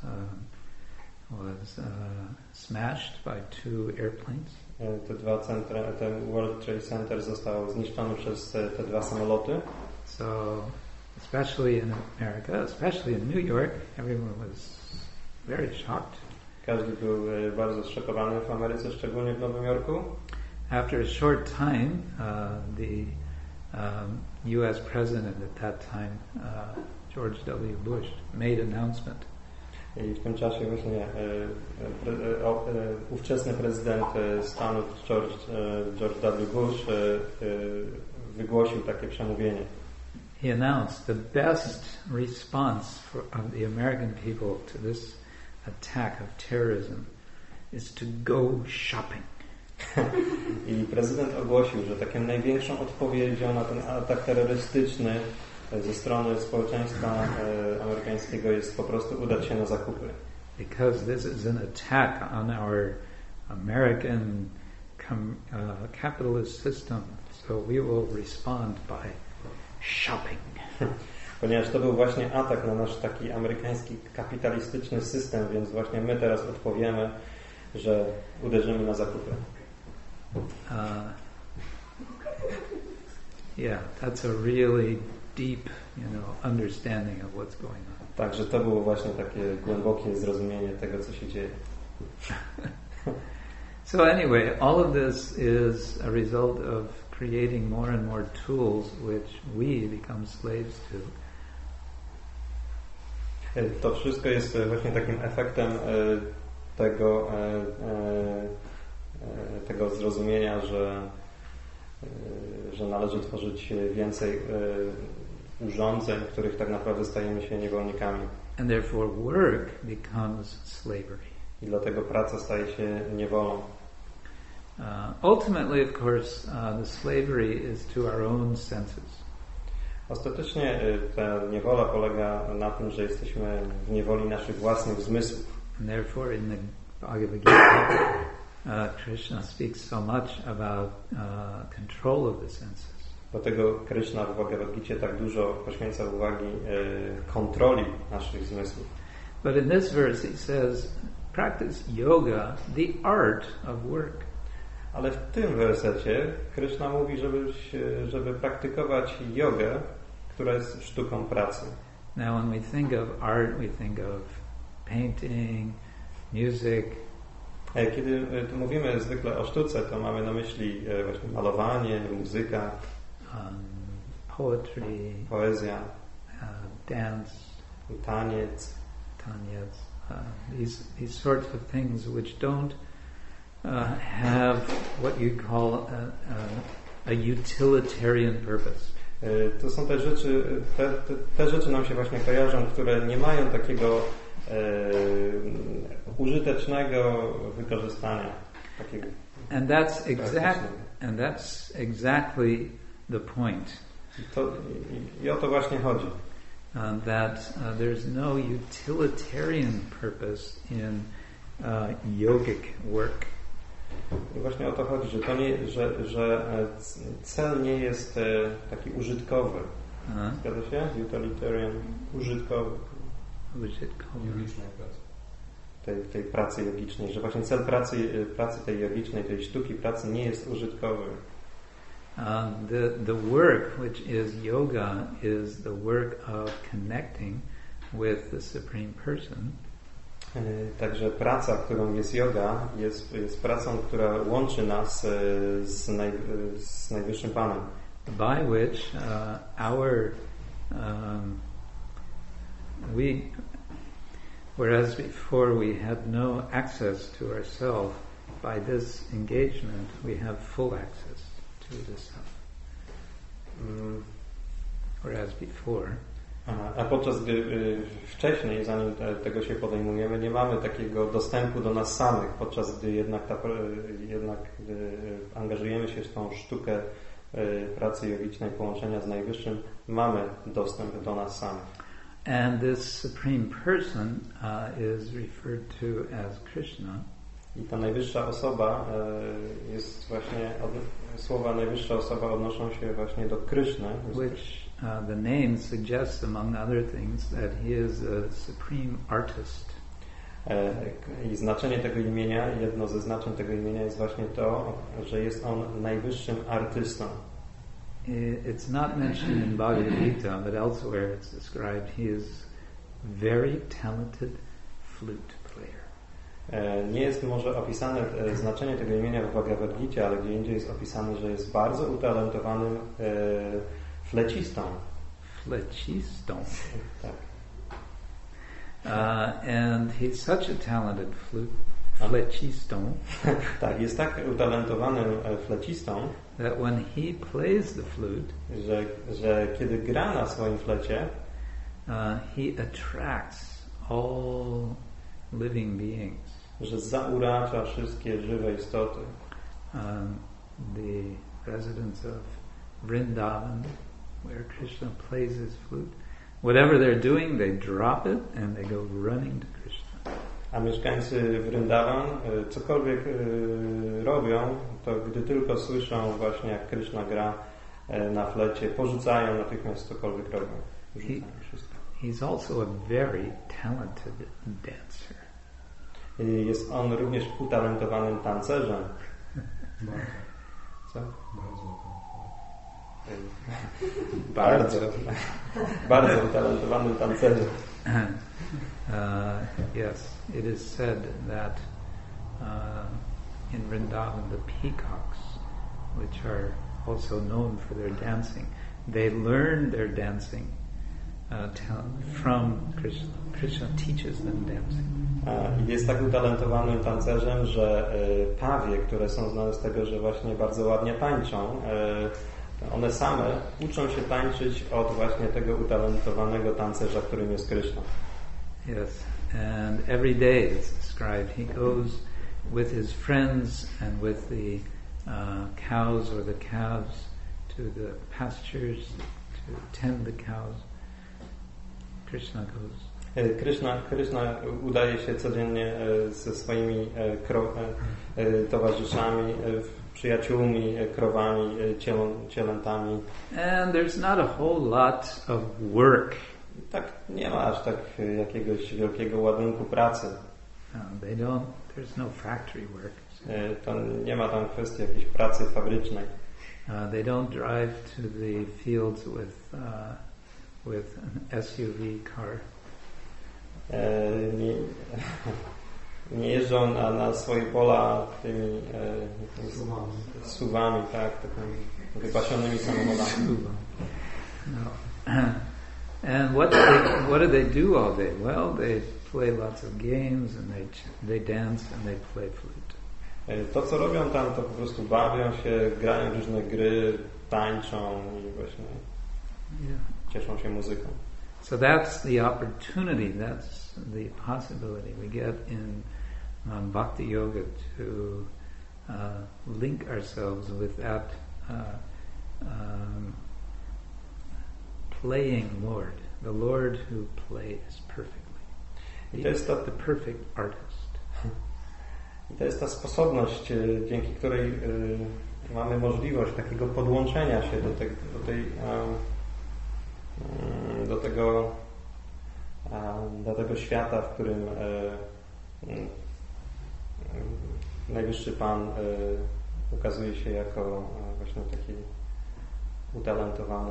smashed by 2 airplanes. Ten World Trade Center został zniszczony przez te 2 samoloty. So, especially in America, especially in New York, everyone was very shocked. Każdy był bardzo zszokowany w Ameryce, szczególnie w Nowym Jorku. After a short time, the U.S. president at that time, George W. Bush, made an announcement. I w tym czasie właśnie ówczesny prezydent Stanów George W. Bush wygłosił takie przemówienie. He announced the best response of the American people to this attack of terrorism is to go shopping. I prezydent ogłosił, że taką największą odpowiedzią na ten atak terrorystyczny ze strony społeczeństwa amerykańskiego jest po prostu udać się na zakupy. Because this is an attack on our American capitalist system, so we will respond by shopping. Ponieważ to był właśnie atak na nasz taki amerykański kapitalistyczny system, więc właśnie my teraz odpowiemy, że uderzymy na zakupy. Yeah, that's a really deep, understanding of what's going on. Także to było właśnie takie głębokie zrozumienie tego, co się dzieje. So anyway, all of this is a result of creating more and more tools which we become slaves to. To wszystko jest właśnie takim efektem tego zrozumienia, że należy tworzyć więcej urządzeń, których tak naprawdę stajemy się niewolnikami. And therefore work becomes slavery. I dlatego praca staje się niewolą. Ultimately, of course, the slavery is to our own senses. Ostatecznie ta niewola polega na tym, że jesteśmy w niewoli naszych własnych zmysłów. And therefore in the Bhagavad Gita, Krishna speaks so much about control of the senses. Dlatego Krishna w Bhagavad Gicie tak dużo poświęca uwagi kontroli naszych zmysłów. But in this verse he says, practice yoga, the art of work. Ale w tym wersecie Krishna mówi, żeby praktykować jogę, która jest sztuką pracy. Now when we think of art, we think of painting, music. Kiedy mówimy zwykle o sztuce, to mamy na myśli właśnie malowanie, muzyka, poetry, poezja, dance, taniec. These sorts of things which don't have what you call a utilitarian purpose. To są te rzeczy, te rzeczy nam się właśnie kojarzą, które nie mają takiego użytecznego wykorzystania. Takiego and that's exactly the point. I o to właśnie chodzi. That there's no utilitarian purpose in yogic work. I właśnie o to chodzi, że to nie, że cel nie jest taki użytkowy. Zgadza się? Utilitarian, użytkowy. Jogicznej pracy. Tej pracy jogicznej, że właśnie cel pracy tej jogicznej, tej sztuki pracy nie jest użytkowy. The work which is yoga is the work of connecting with the Supreme Person. Także praca, którą jest yoga, jest pracą, która łączy nas z Najwyższym Panem. By which whereas before we had no access to ourselves, by this engagement we have full access to the self. Whereas before. A podczas gdy wcześniej, zanim tego się podejmujemy, nie mamy takiego dostępu do nas samych, podczas gdy jednak gdy angażujemy się w tą sztukę pracy jogicznej, połączenia z Najwyższym, mamy dostęp do nas samych. And this Supreme Person is referred to as Krishna. I ta najwyższa osoba jest właśnie, słowa najwyższa osoba odnoszą się właśnie do Kryszny. Which the name suggests, among other things, that he is a supreme artist. I znaczenie tego imienia, jedno ze znaczeń tego imienia jest właśnie to, że jest on najwyższym artystą. It's not mentioned in Bhagavad Gita, but elsewhere it's described he is very talented flute player. Nie jest może opisane znaczenie tego imienia w Bhagavad Gicie, ale gdzie indziej jest opisane, że jest bardzo utalentowanym flecistą. Flecistą. Tak. And he's such a talented flecistą. Tak, jest tak utalentowanym flecistą, that when he plays the flute, że kiedy gra na swoim flecie, he attracts all living beings. Że zauracza wszystkie żywe istoty. The residents of Vrindavan, where Krishna plays his flute, whatever they're doing, they drop it and they go running to Krishna. A mieszkańcy Vrindavan cokolwiek robią, to gdy tylko słyszą właśnie jak Krishna gra na flecie, porzucają natychmiast cokolwiek robią. wszystko. He's also a very talented dancer. Jest on również utalentowanym tancerzem. Co? Bardzo utalentowanym tancerzem. Yes, it is said that in Vrindavan the peacocks, which are also known for their dancing, they learn their dancing from Krishna. Krishna teaches them dancing. Jest tak utalentowanym tancerzem, że pawie, które są znane z tego, że właśnie bardzo ładnie tańczą, one same uczą się tańczyć od właśnie tego utalentowanego tancerza, którym jest Krishna. Yes, and every day it's described he goes with his friends and with the cows or the calves to the pastures to tend the cows. Krishna goes. Krishna udaje się codziennie ze swoimi towarzyszami, przyjaciółmi, krowami, cielętami. And there's not a whole lot of work. Tak, nie ma aż tak jakiegoś wielkiego ładunku pracy. There's no factory work. To nie ma tam kwestii jakiejś pracy fabrycznej. They don't drive to the fields with an SUV car. Nie jeżdżą na swoje pola tymi suwami, tak, takimi wypasionymi samochodami. No. And what do they do all day? Well, they play lots of games and they dance and they play flute. To, co robią tam, to po prostu bawią się, grają różne gry, tańczą i właśnie cieszą się muzyką. So that's the opportunity, that's the possibility we get in Bhakti Yoga to link ourselves with that playing Lord, the Lord who plays perfectly. The perfect artist. I to jest ta sposobność, dzięki której mamy możliwość takiego podłączenia się do tego świata, w którym Najwyższy Pan ukazuje się jako właśnie taki utalentowany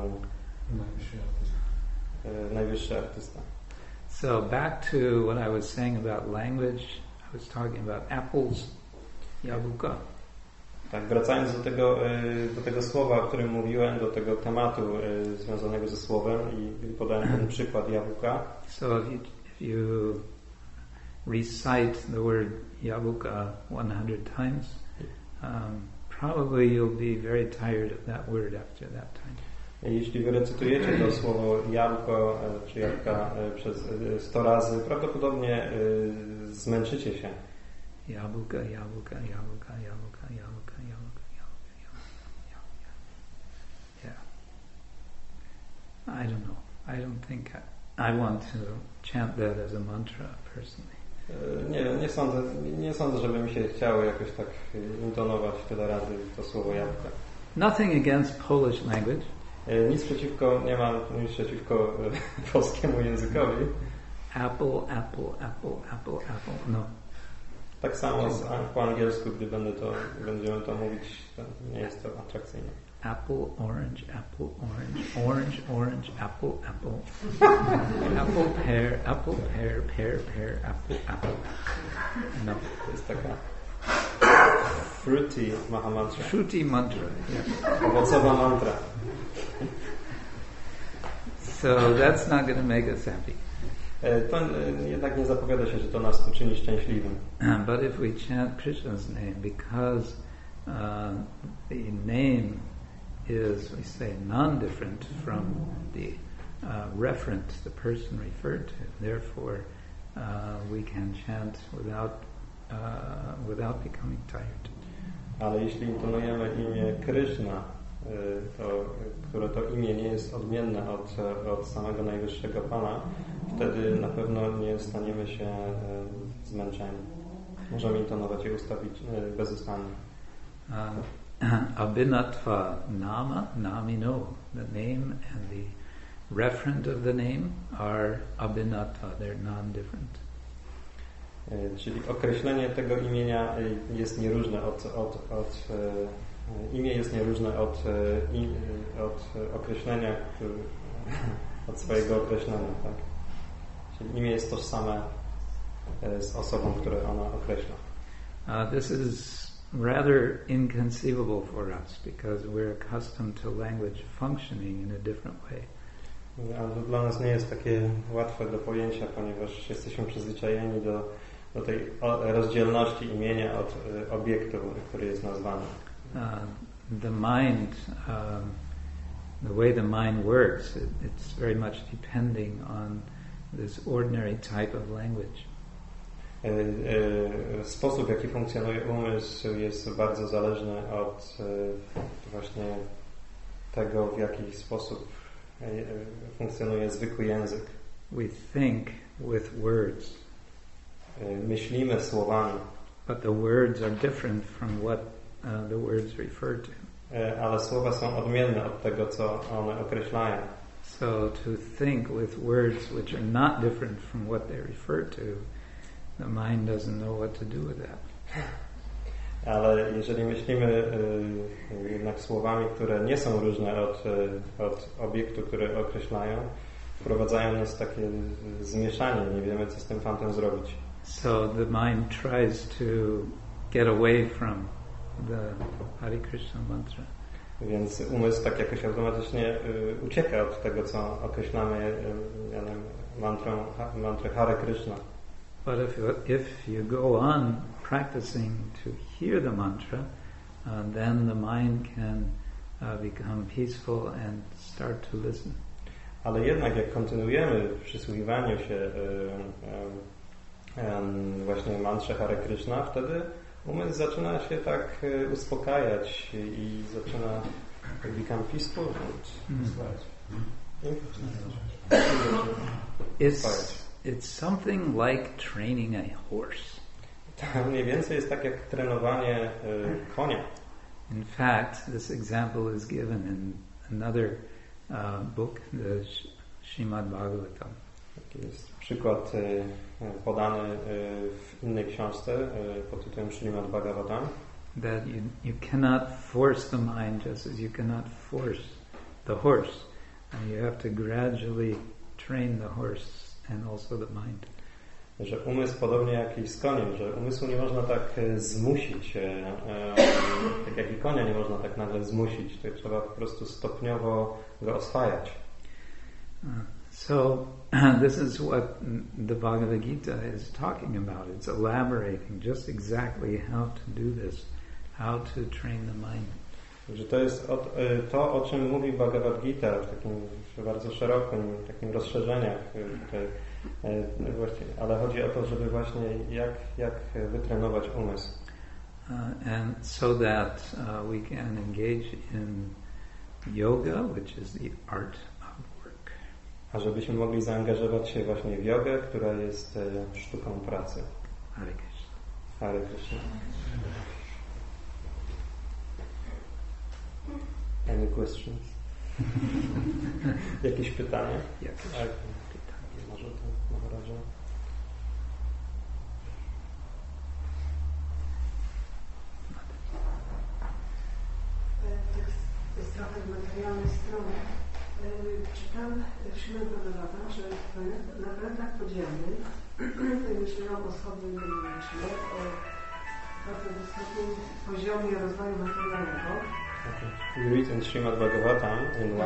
najwyższy artysta. So back to what I was saying about language, I was talking about apples, jabłka. Tak, wracając do tego słowa, o którym mówiłem, do tego tematu związanego ze słowem i podałem ten przykład jabłka. So if you recite the word jabłka 100 times, probably you'll be very tired of that word after that time. Jeśli wyrecytujecie to słowo jabłko czy jabłka przez 100 razy, prawdopodobnie zmęczycie się. Jabłka, jabłka, jabłka, jabłka, jabłka, jabłka, jabłka, yeah. I don't know. I don't think I want to chant that as a mantra personally. Nie sądzę, żeby mi się chciało jakoś tak intonować tyle razy to słowo jabłka. Nothing against Polish language. Nie mam nic przeciwko polskiemu językowi. Apple, apple, apple, apple, apple. No. Tak samo po angielsku, gdy będziemy to mówić, to nie jest to atrakcyjne. Apple, orange, apple, orange, orange, orange, apple, apple. Apple, pear, pear, pear, apple, apple. No. To jest taka fruity mahamantra. Fruity mantra, yeah. Owocowa mantra. So that's not going to make us happy. To jednak nie zapowiada się, że to nas uczyni szczęśliwym. But if we chant Krishna's name, because the name is, we say, non-different from the referent, the person referred to. Therefore, we can chant without becoming tired. Ale jeśli intonujemy imię Kryszna, które to imię nie jest odmienne od samego Najwyższego Pana, wtedy na pewno nie staniemy się zmęczeni. Możemy intonować i ustawić bezustannie. Abhinatva nama namino, the name and the referent of the name are abhinata, they're non-different. Czyli określenie tego imienia jest nieróżne imię jest nieróżne od określenia, od swojego określenia, tak? Czyli imię jest tożsame z osobą, które ona określa. This is rather inconceivable for us because we're accustomed to language functioning in a different way. Ale dla nas nie jest takie łatwe do pojęcia, ponieważ jesteśmy przyzwyczajeni do tej rozdzielności imienia od obiektu, który jest nazwany. The mind, the way the mind works, it's very much depending on this ordinary type of language. Sposób, w jaki funkcjonuje umysł, jest bardzo zależny od właśnie tego, w jaki sposób funkcjonuje zwykły język. We think with words. Myślimy słowami. But the words are different from what the words refer to. Ale słowa są odmienne od tego, co one określają. So to think with words which are not different from what they refer to, the mind doesn't know what to do with that. Ale jeżeli myślimy jednak słowami, które nie są różne od obiektu, który określają, wprowadzają nas w takie zmieszanie, nie wiemy, co z tym fantem zrobić. So the mind tries to get away from the Hare Krishna mantra. Więc umysł tak jakoś automatycznie ucieka od tego, co określamy mantrę Hare Krishna. But if you go on practicing to hear the mantra, then the mind can become peaceful and start to listen. Ale jednak jak kontynuujemy w przysłuchiwaniu się właśnie mantrze Hare Krishna, wtedy umysł zaczyna się tak uspokajać i zaczyna become peaceful It's something like training a horse. To mniej więcej jest tak jak trenowanie konia. In fact, this example is given in another book, the Srimad Bhagavatam. Taki jest przykład podany w innej książce pod tytułem Srimad Bhagavatam. That you cannot force the mind just as you cannot force the horse. And you have to gradually train the horse and also the mind. Że umysł podobnie jak i z koniem, że umysłu nie można tak zmusić, tak jak i konia nie można tak nagle zmusić, to trzeba po prostu stopniowo go oswajać. So this is what the Bhagavad Gita is talking about. It's elaborating just exactly how to do this, how to train the mind. Że to jest to, o czym mówi Bhagavad Gita w takim bardzo szerokim, takim rozszerzeniach tutaj, ale chodzi o to, żeby właśnie jak wytrenować umysł. And so that we can engage in yoga, which is the art of work. A żebyśmy mogli zaangażować się właśnie w jogę, która jest sztuką pracy. Hare Krishna. Hare Krishna. Any questions? Jakieś pytania? Jakieś pytanie? Może to Maharaja? Tekst z trochę materialnej strony. Czytam w Śrimad Bhagavatam, że na planetach podziemnych myślą osoby nieliczne o bardzo wysokim poziomie rozwoju materialnego. We read in Srimad Bhagavatam in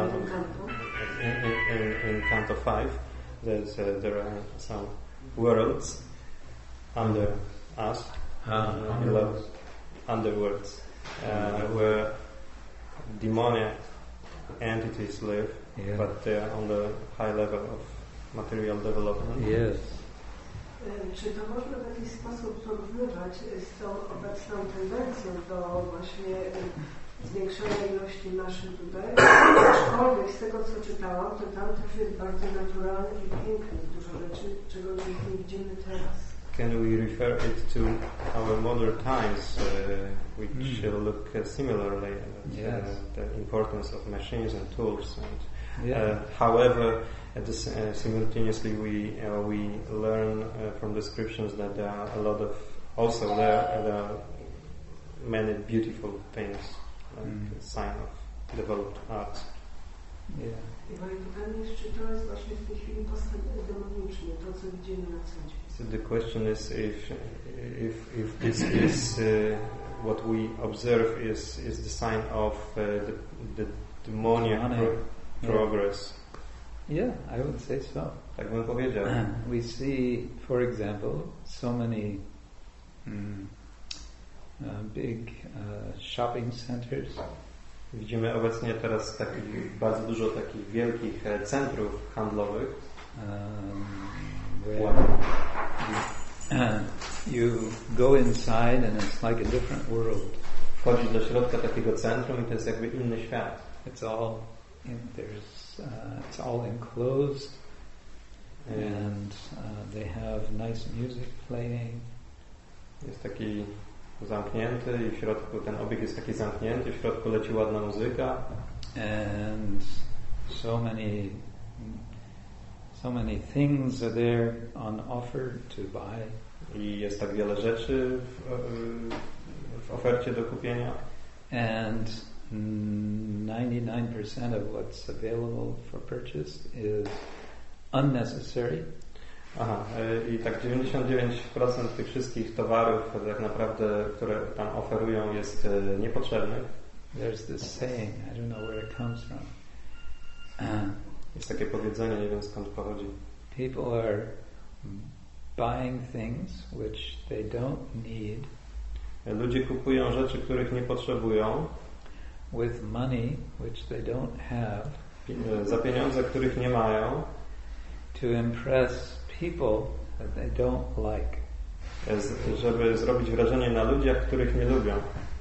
Canto 5 that there are some worlds under us, underworlds, where demonic entities live, but they are on the high level of material development. Yes. Czy to można w jakiś sposób porównywać z tą obecną tendencją do właśnie zwiększenia ilości maszyn tutaj? Aczkolwiek z tego, co czytałam, to tam też jest bardzo naturalny i piękny, dużo rzeczy, czego nie widzimy teraz. Can we refer it to our modern times, which look similarly at the importance of machines and tools, and Yeah. However, simultaneously we learn from the scriptures that there are a lot of also there are many beautiful things, like a sign of developed art. Yeah. I moje pytanie jest, czy to jest właśnie w tej chwili postęp demoniczny, to co widzimy na co dzień. So the question is if this is what we observe is the sign of the demoniac progress. Yeah, I would say so. Tak bym powiedział. We see, for example, so many big shopping centers. Widzimy obecnie teraz bardzo dużo takich wielkich centrów handlowych. You go inside and it's like a different world. Wchodzisz do środka takiego centrum i to jest jakby inny świat. It's all enclosed, and they have nice music playing. Jest taki zamknięty i w środku ten obiekt jest taki zamknięty, w środku leci ładna muzyka. And so many things are there on offer to buy. I jest tak wiele rzeczy w ofercie do kupienia. And 99% of what's available for purchase is unnecessary. Aha, i tak 99% tych wszystkich towarów tak naprawdę, które tam oferują, jest niepotrzebnych. There's this saying, I don't know where it comes from. Jest takie powiedzenie, nie wiem skąd pochodzi. People are buying things which they don't need. Ludzie kupują rzeczy, których nie potrzebują. With money which they don't have. Za pieniądze, których nie mają. To impress people that they don't like. Żeby zrobić wrażenie na ludziach, których nie lubią.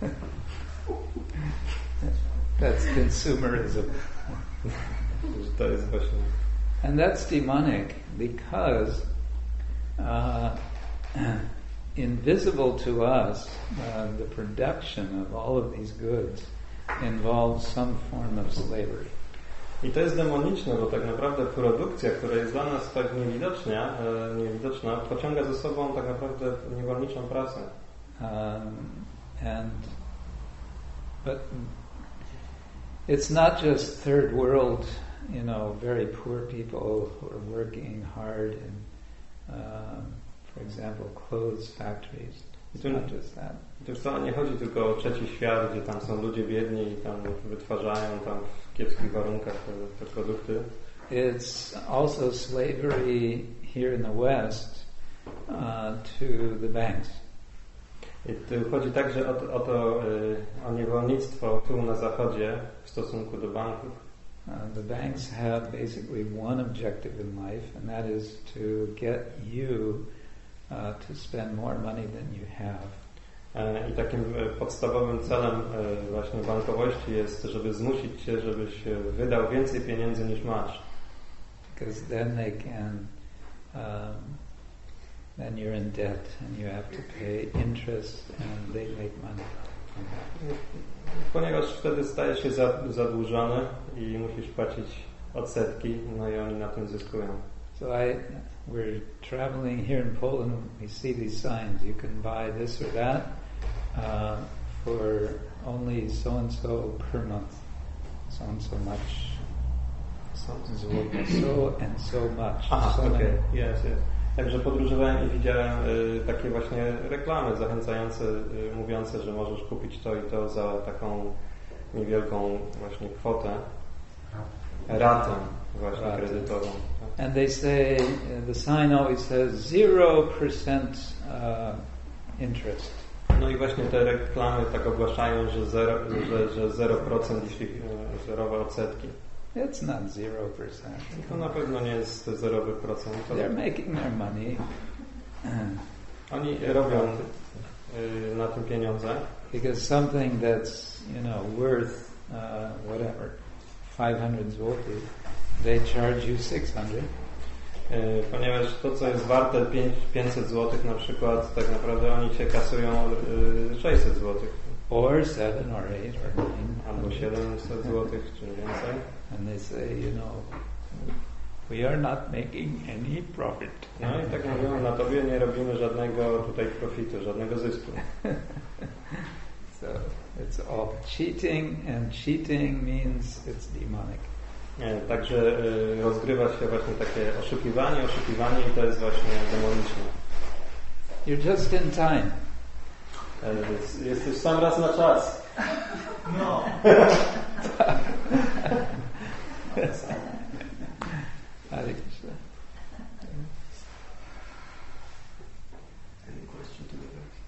That's consumerism. To jest właśnie. And that's demonic because invisible to us, the production of all of these goods involves some form of slavery. I to jest demoniczne, bo tak naprawdę produkcja, która jest dla nas tak niewidoczna, pociąga ze sobą tak naprawdę niewolniczą pracę. But it's not just third world, very poor people who are working hard in, for example, clothes factories. It's not just that. Tu wcale nie chodzi tylko o trzeci świat, gdzie tam są ludzie biedni i tam wytwarzają tam w kiepskich warunkach te produkty. It's also slavery here in the West to the banks. I tu chodzi także o niewolnictwo tu na zachodzie w stosunku do banków. The banks have basically one objective in life, and that is to get you to spend more money than you have. I takim podstawowym celem właśnie bankowości jest, żeby zmusić cię, żebyś wydał więcej pieniędzy niż masz. Because then they can, then you're in debt and you have to pay interest and they make money. Ponieważ wtedy stajesz się zadłużony i musisz płacić odsetki, no i oni na tym zyskują. So we're traveling here in Poland. We see these signs. You can buy this or that for only so and so per month. So and so much. So and so much. Aha, okay. Yes. Także podróżowałem i widziałem takie właśnie reklamy zachęcające, mówiące, że możesz kupić to i to za taką niewielką właśnie kwotę. Ratę właśnie kredytową. And they say, the sign always says 0% interest. No i właśnie te reklamy tak ogłaszają, że 0%, jeśli zerowe odsetki. It's not 0%. To na pewno nie jest 0%. They're making their money. Oni robią na tym pieniądze. Because something that's, worth whatever, 500 złotych, they charge you 600. Ponieważ to, co jest warte 500 zł na przykład, tak naprawdę oni cię kasują 600 zł. or 7 or 8 or 9. Albo 700 złotych, czy więcej. And they say, we are not making any profit. No i tak mówią, na tobie nie robimy żadnego tutaj profitu, żadnego zysku. So it's all cheating, and cheating means it's demonic. Także rozgrywa się właśnie takie oszukiwanie i to jest właśnie demoniczne. You're just in time. Jesteś sam raz na czas. No. Hare Krishna. Any question to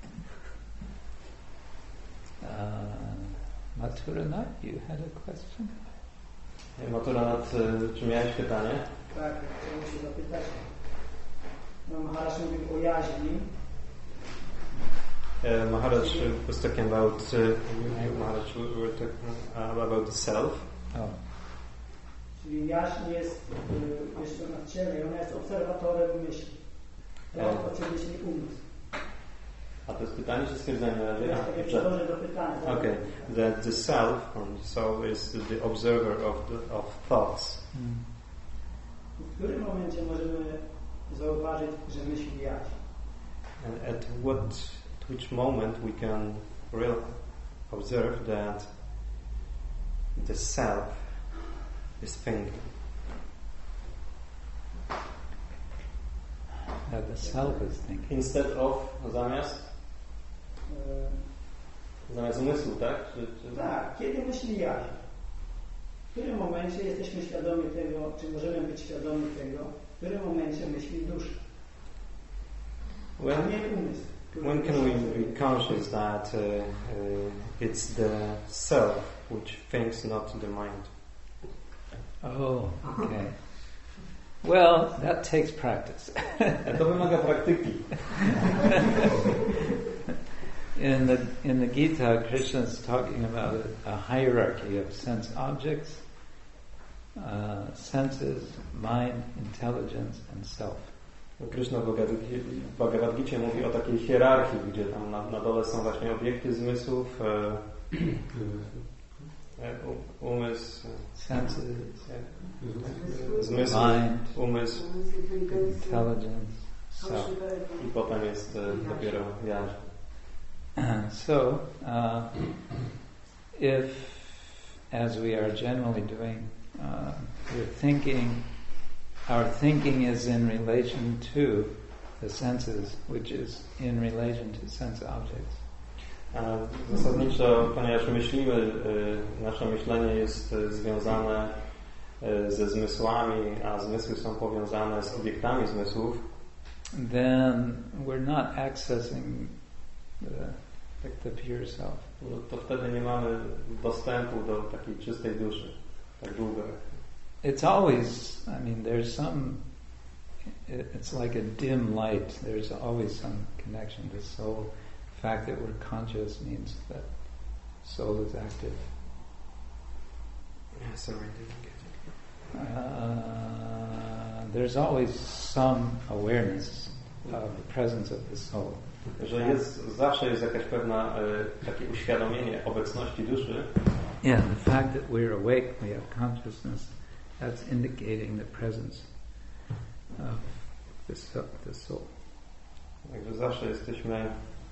Maturana, you had a question? Maturanat, czy miałeś pytanie? Tak, chciałem się zapytać. Maharaj mówił o jaźni. Maharaj was talking about Maharaj were talking about the self. Oh. Czyli jaźń jest jeszcze na ciele i ona jest obserwatorem myśli. To oczywiście umysł. A to jest pytanie czy stwierdzenie? Przełożę do pytania. Okay, the self, the soul is the observer of thoughts. W którym momencie możemy zauważyć, że myśli jaźń? And at which moment we can really observe that the self is thinking. That the self is thinking. Instead of, zamiast umysłu, tak? Tak, kiedy myśli jaźń? W którym momencie jesteśmy świadomi tego, czy możemy być świadomi tego, w którym momencie myśli dusza? Nie umysł. When can we be conscious that it's the self which thinks, not the mind? Oh, okay. Well, that takes practice. To wymaga praktyki. In the Gita, Krishna is talking about a hierarchy of sense objects, senses, mind, intelligence, and self. Krishna w Bhagavad Gicie mówi o takiej hierarchii, gdzie tam na dole są właśnie obiekty zmysłów, umysł, senses, zmysł, umysł, intelligence, self. I potem jest dopiero jaźń. So, if, as we are generally doing, our thinking is in relation to the senses, which is in relation to sense objects. Zasadniczo, ponieważ myślimy, nasze myślenie jest związane ze zmysłami, a zmysły są powiązane z obiektami zmysłów, then we're not accessing the pure self. No to wtedy nie mamy dostępu do takiej czystej duszy, tak długo. It's always, there's some, it's like a dim light. There's always some connection to soul. The fact that we're conscious means that soul is active. Yeah, sorry, I didn't get it. There's always some awareness of the presence of the soul. Że zawsze jest jakaś pewna takie uświadomienie obecności duszy. Yeah, the fact that we're awake, we have consciousness, that's indicating the presence of the soul. Także zawsze jesteśmy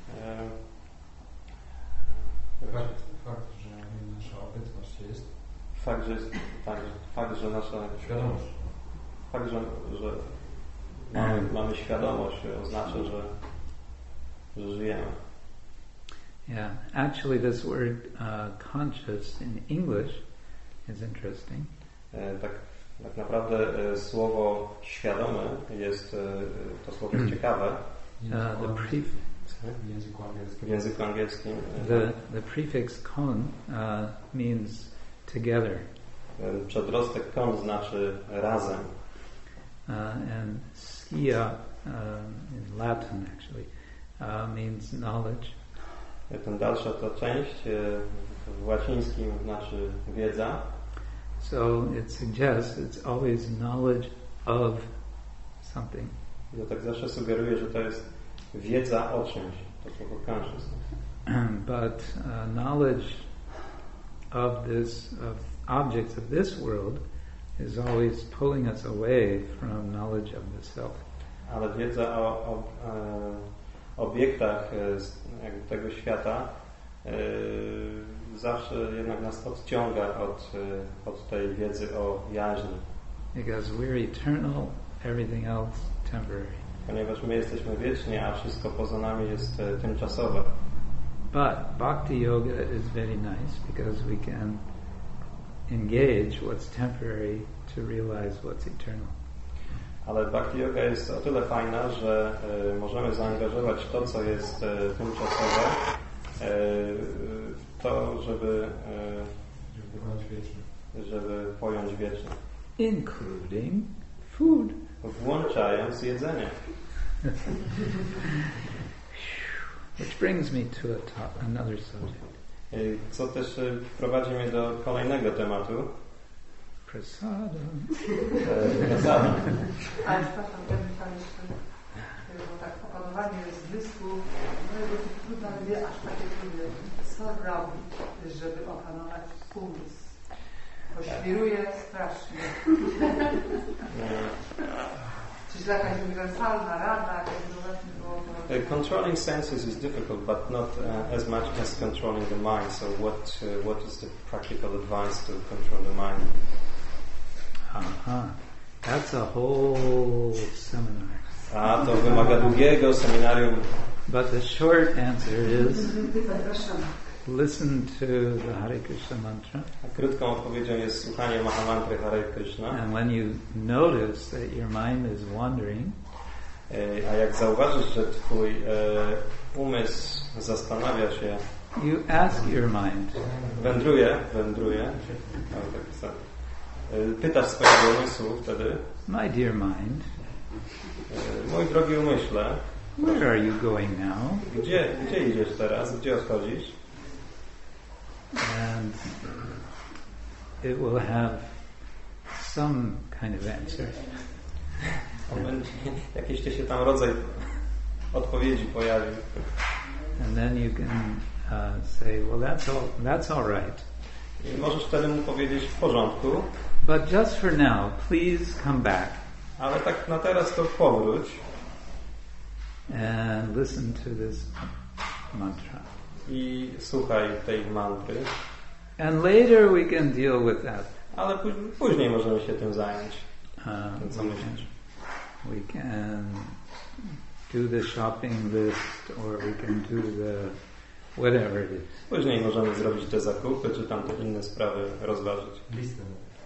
Fakt, że nasza obecność jest. Fakt, że nasza świadomość. Fakt, że mamy świadomość, oznacza, że żyjemy. Yeah, actually this word conscious in English is interesting. Tak naprawdę słowo świadome jest, to słowo jest ciekawe. W języku angielskim. The prefix kon means together. Przedrostek kon znaczy razem. And skia in Latin actually means knowledge. Ten dalsza to część w łacińskim znaczy wiedza. So it suggests it's always knowledge of something. I to tak zawsze sugeruje, że to jest wiedza o czymś, to słowo consciousness. but knowledge of objects of this world is always pulling us away from knowledge of the self. Ale wiedza o obiektach tego świata zawsze jednak nas odciąga od tej wiedzy o jaźni. Because we're eternal, everything else temporary. Ponieważ my jesteśmy wieczni, a wszystko poza nami jest tymczasowe. But bhakti yoga is very nice because we can engage what's temporary to realize what's eternal. Ale bhakti yoga jest o tyle fajna, że możemy zaangażować to, co jest tymczasowe, w to, żeby pojąć wieczne. Including food. Włączając jedzenie. Which brings me to another subject. Co też prowadzi mnie do kolejnego tematu. Prasada. Prasada. Ale przepraszam, ja bym tam jeszcze, bo tak opanowanie zmysłu, mojego trudno, ale nie aż takie trudne. Co robić, żeby opanować umysł? Bo świruje strasznie. Czy jakaś uniwersalna rada, jakaś właśnie było to... Controlling senses is difficult, but not as much as controlling the mind. So what is the practical advice to control the mind? That's a whole seminar. A to wymaga długiego seminarium. But the short answer is listen to the Hare Krishna mantra. A krótką odpowiedzią jest słuchanie Mahamantry Hare Krishna. And when you notice that your mind is wandering, a jak zauważysz, że twój umysł zastanawia się, you ask your mind. Wędruje. Pytasz swojego umysłu wtedy. My dear mind. Mój drogi umyśle. Where are you going now? Gdzie idziesz teraz? Gdzie odchodzisz? And it will have some kind of answer. Jakiś się tam rodzaj odpowiedzi pojawi. And then you can say, well, that's all right. I możesz wtedy mu powiedzieć w porządku. But just for now, please come back. Ale tak na teraz to powróć. And listen to this mantra. I słuchaj tej mantry. And later we can deal with that. Ale później możemy się tym zająć. Co myślisz? We can do the shopping list, or we can do the whatever it is. Później możemy zrobić te zakupy, czy tam te inne sprawy rozważyć. Listę.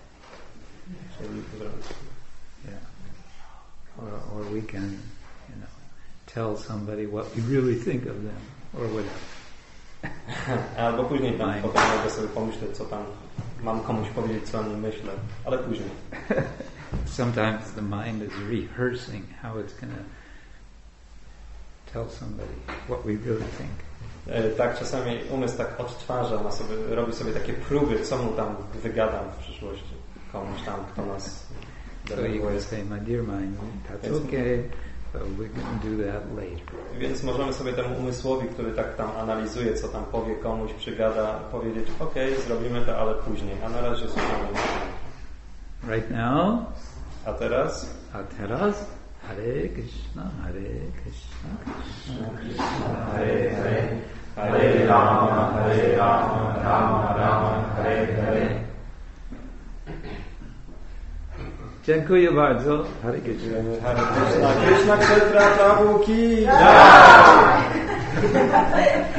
Yeah. Or we can, tell somebody what we really think of them, or whatever. Albo później tam potem mogę sobie pomyśleć, co tam mam komuś powiedzieć, co o nim myślę, ale później. Sometimes the mind is rehearsing how it's going to tell somebody what we really think. Tak, czasami umysł tak odtwarza, robi sobie takie próby, co mu tam wygadam w przyszłości. Komuś tam, kto nas denerwuje. So you can say, my dear mind, that's okay, but we can do that later. Więc możemy sobie temu umysłowi, który tak tam analizuje, co tam powie komuś, przygada, powiedzieć, okej, zrobimy to, ale później, a na razie słuchamy. Right now. A teraz? Hare Krishna, Krishna Krishna, Hare Hare, Hare Rama, Rama Rama, Hare Hare. Dziękuję bardzo. Hare Krishna. Hare Krishna. Krishna Kshetra Prabhu ki Jai.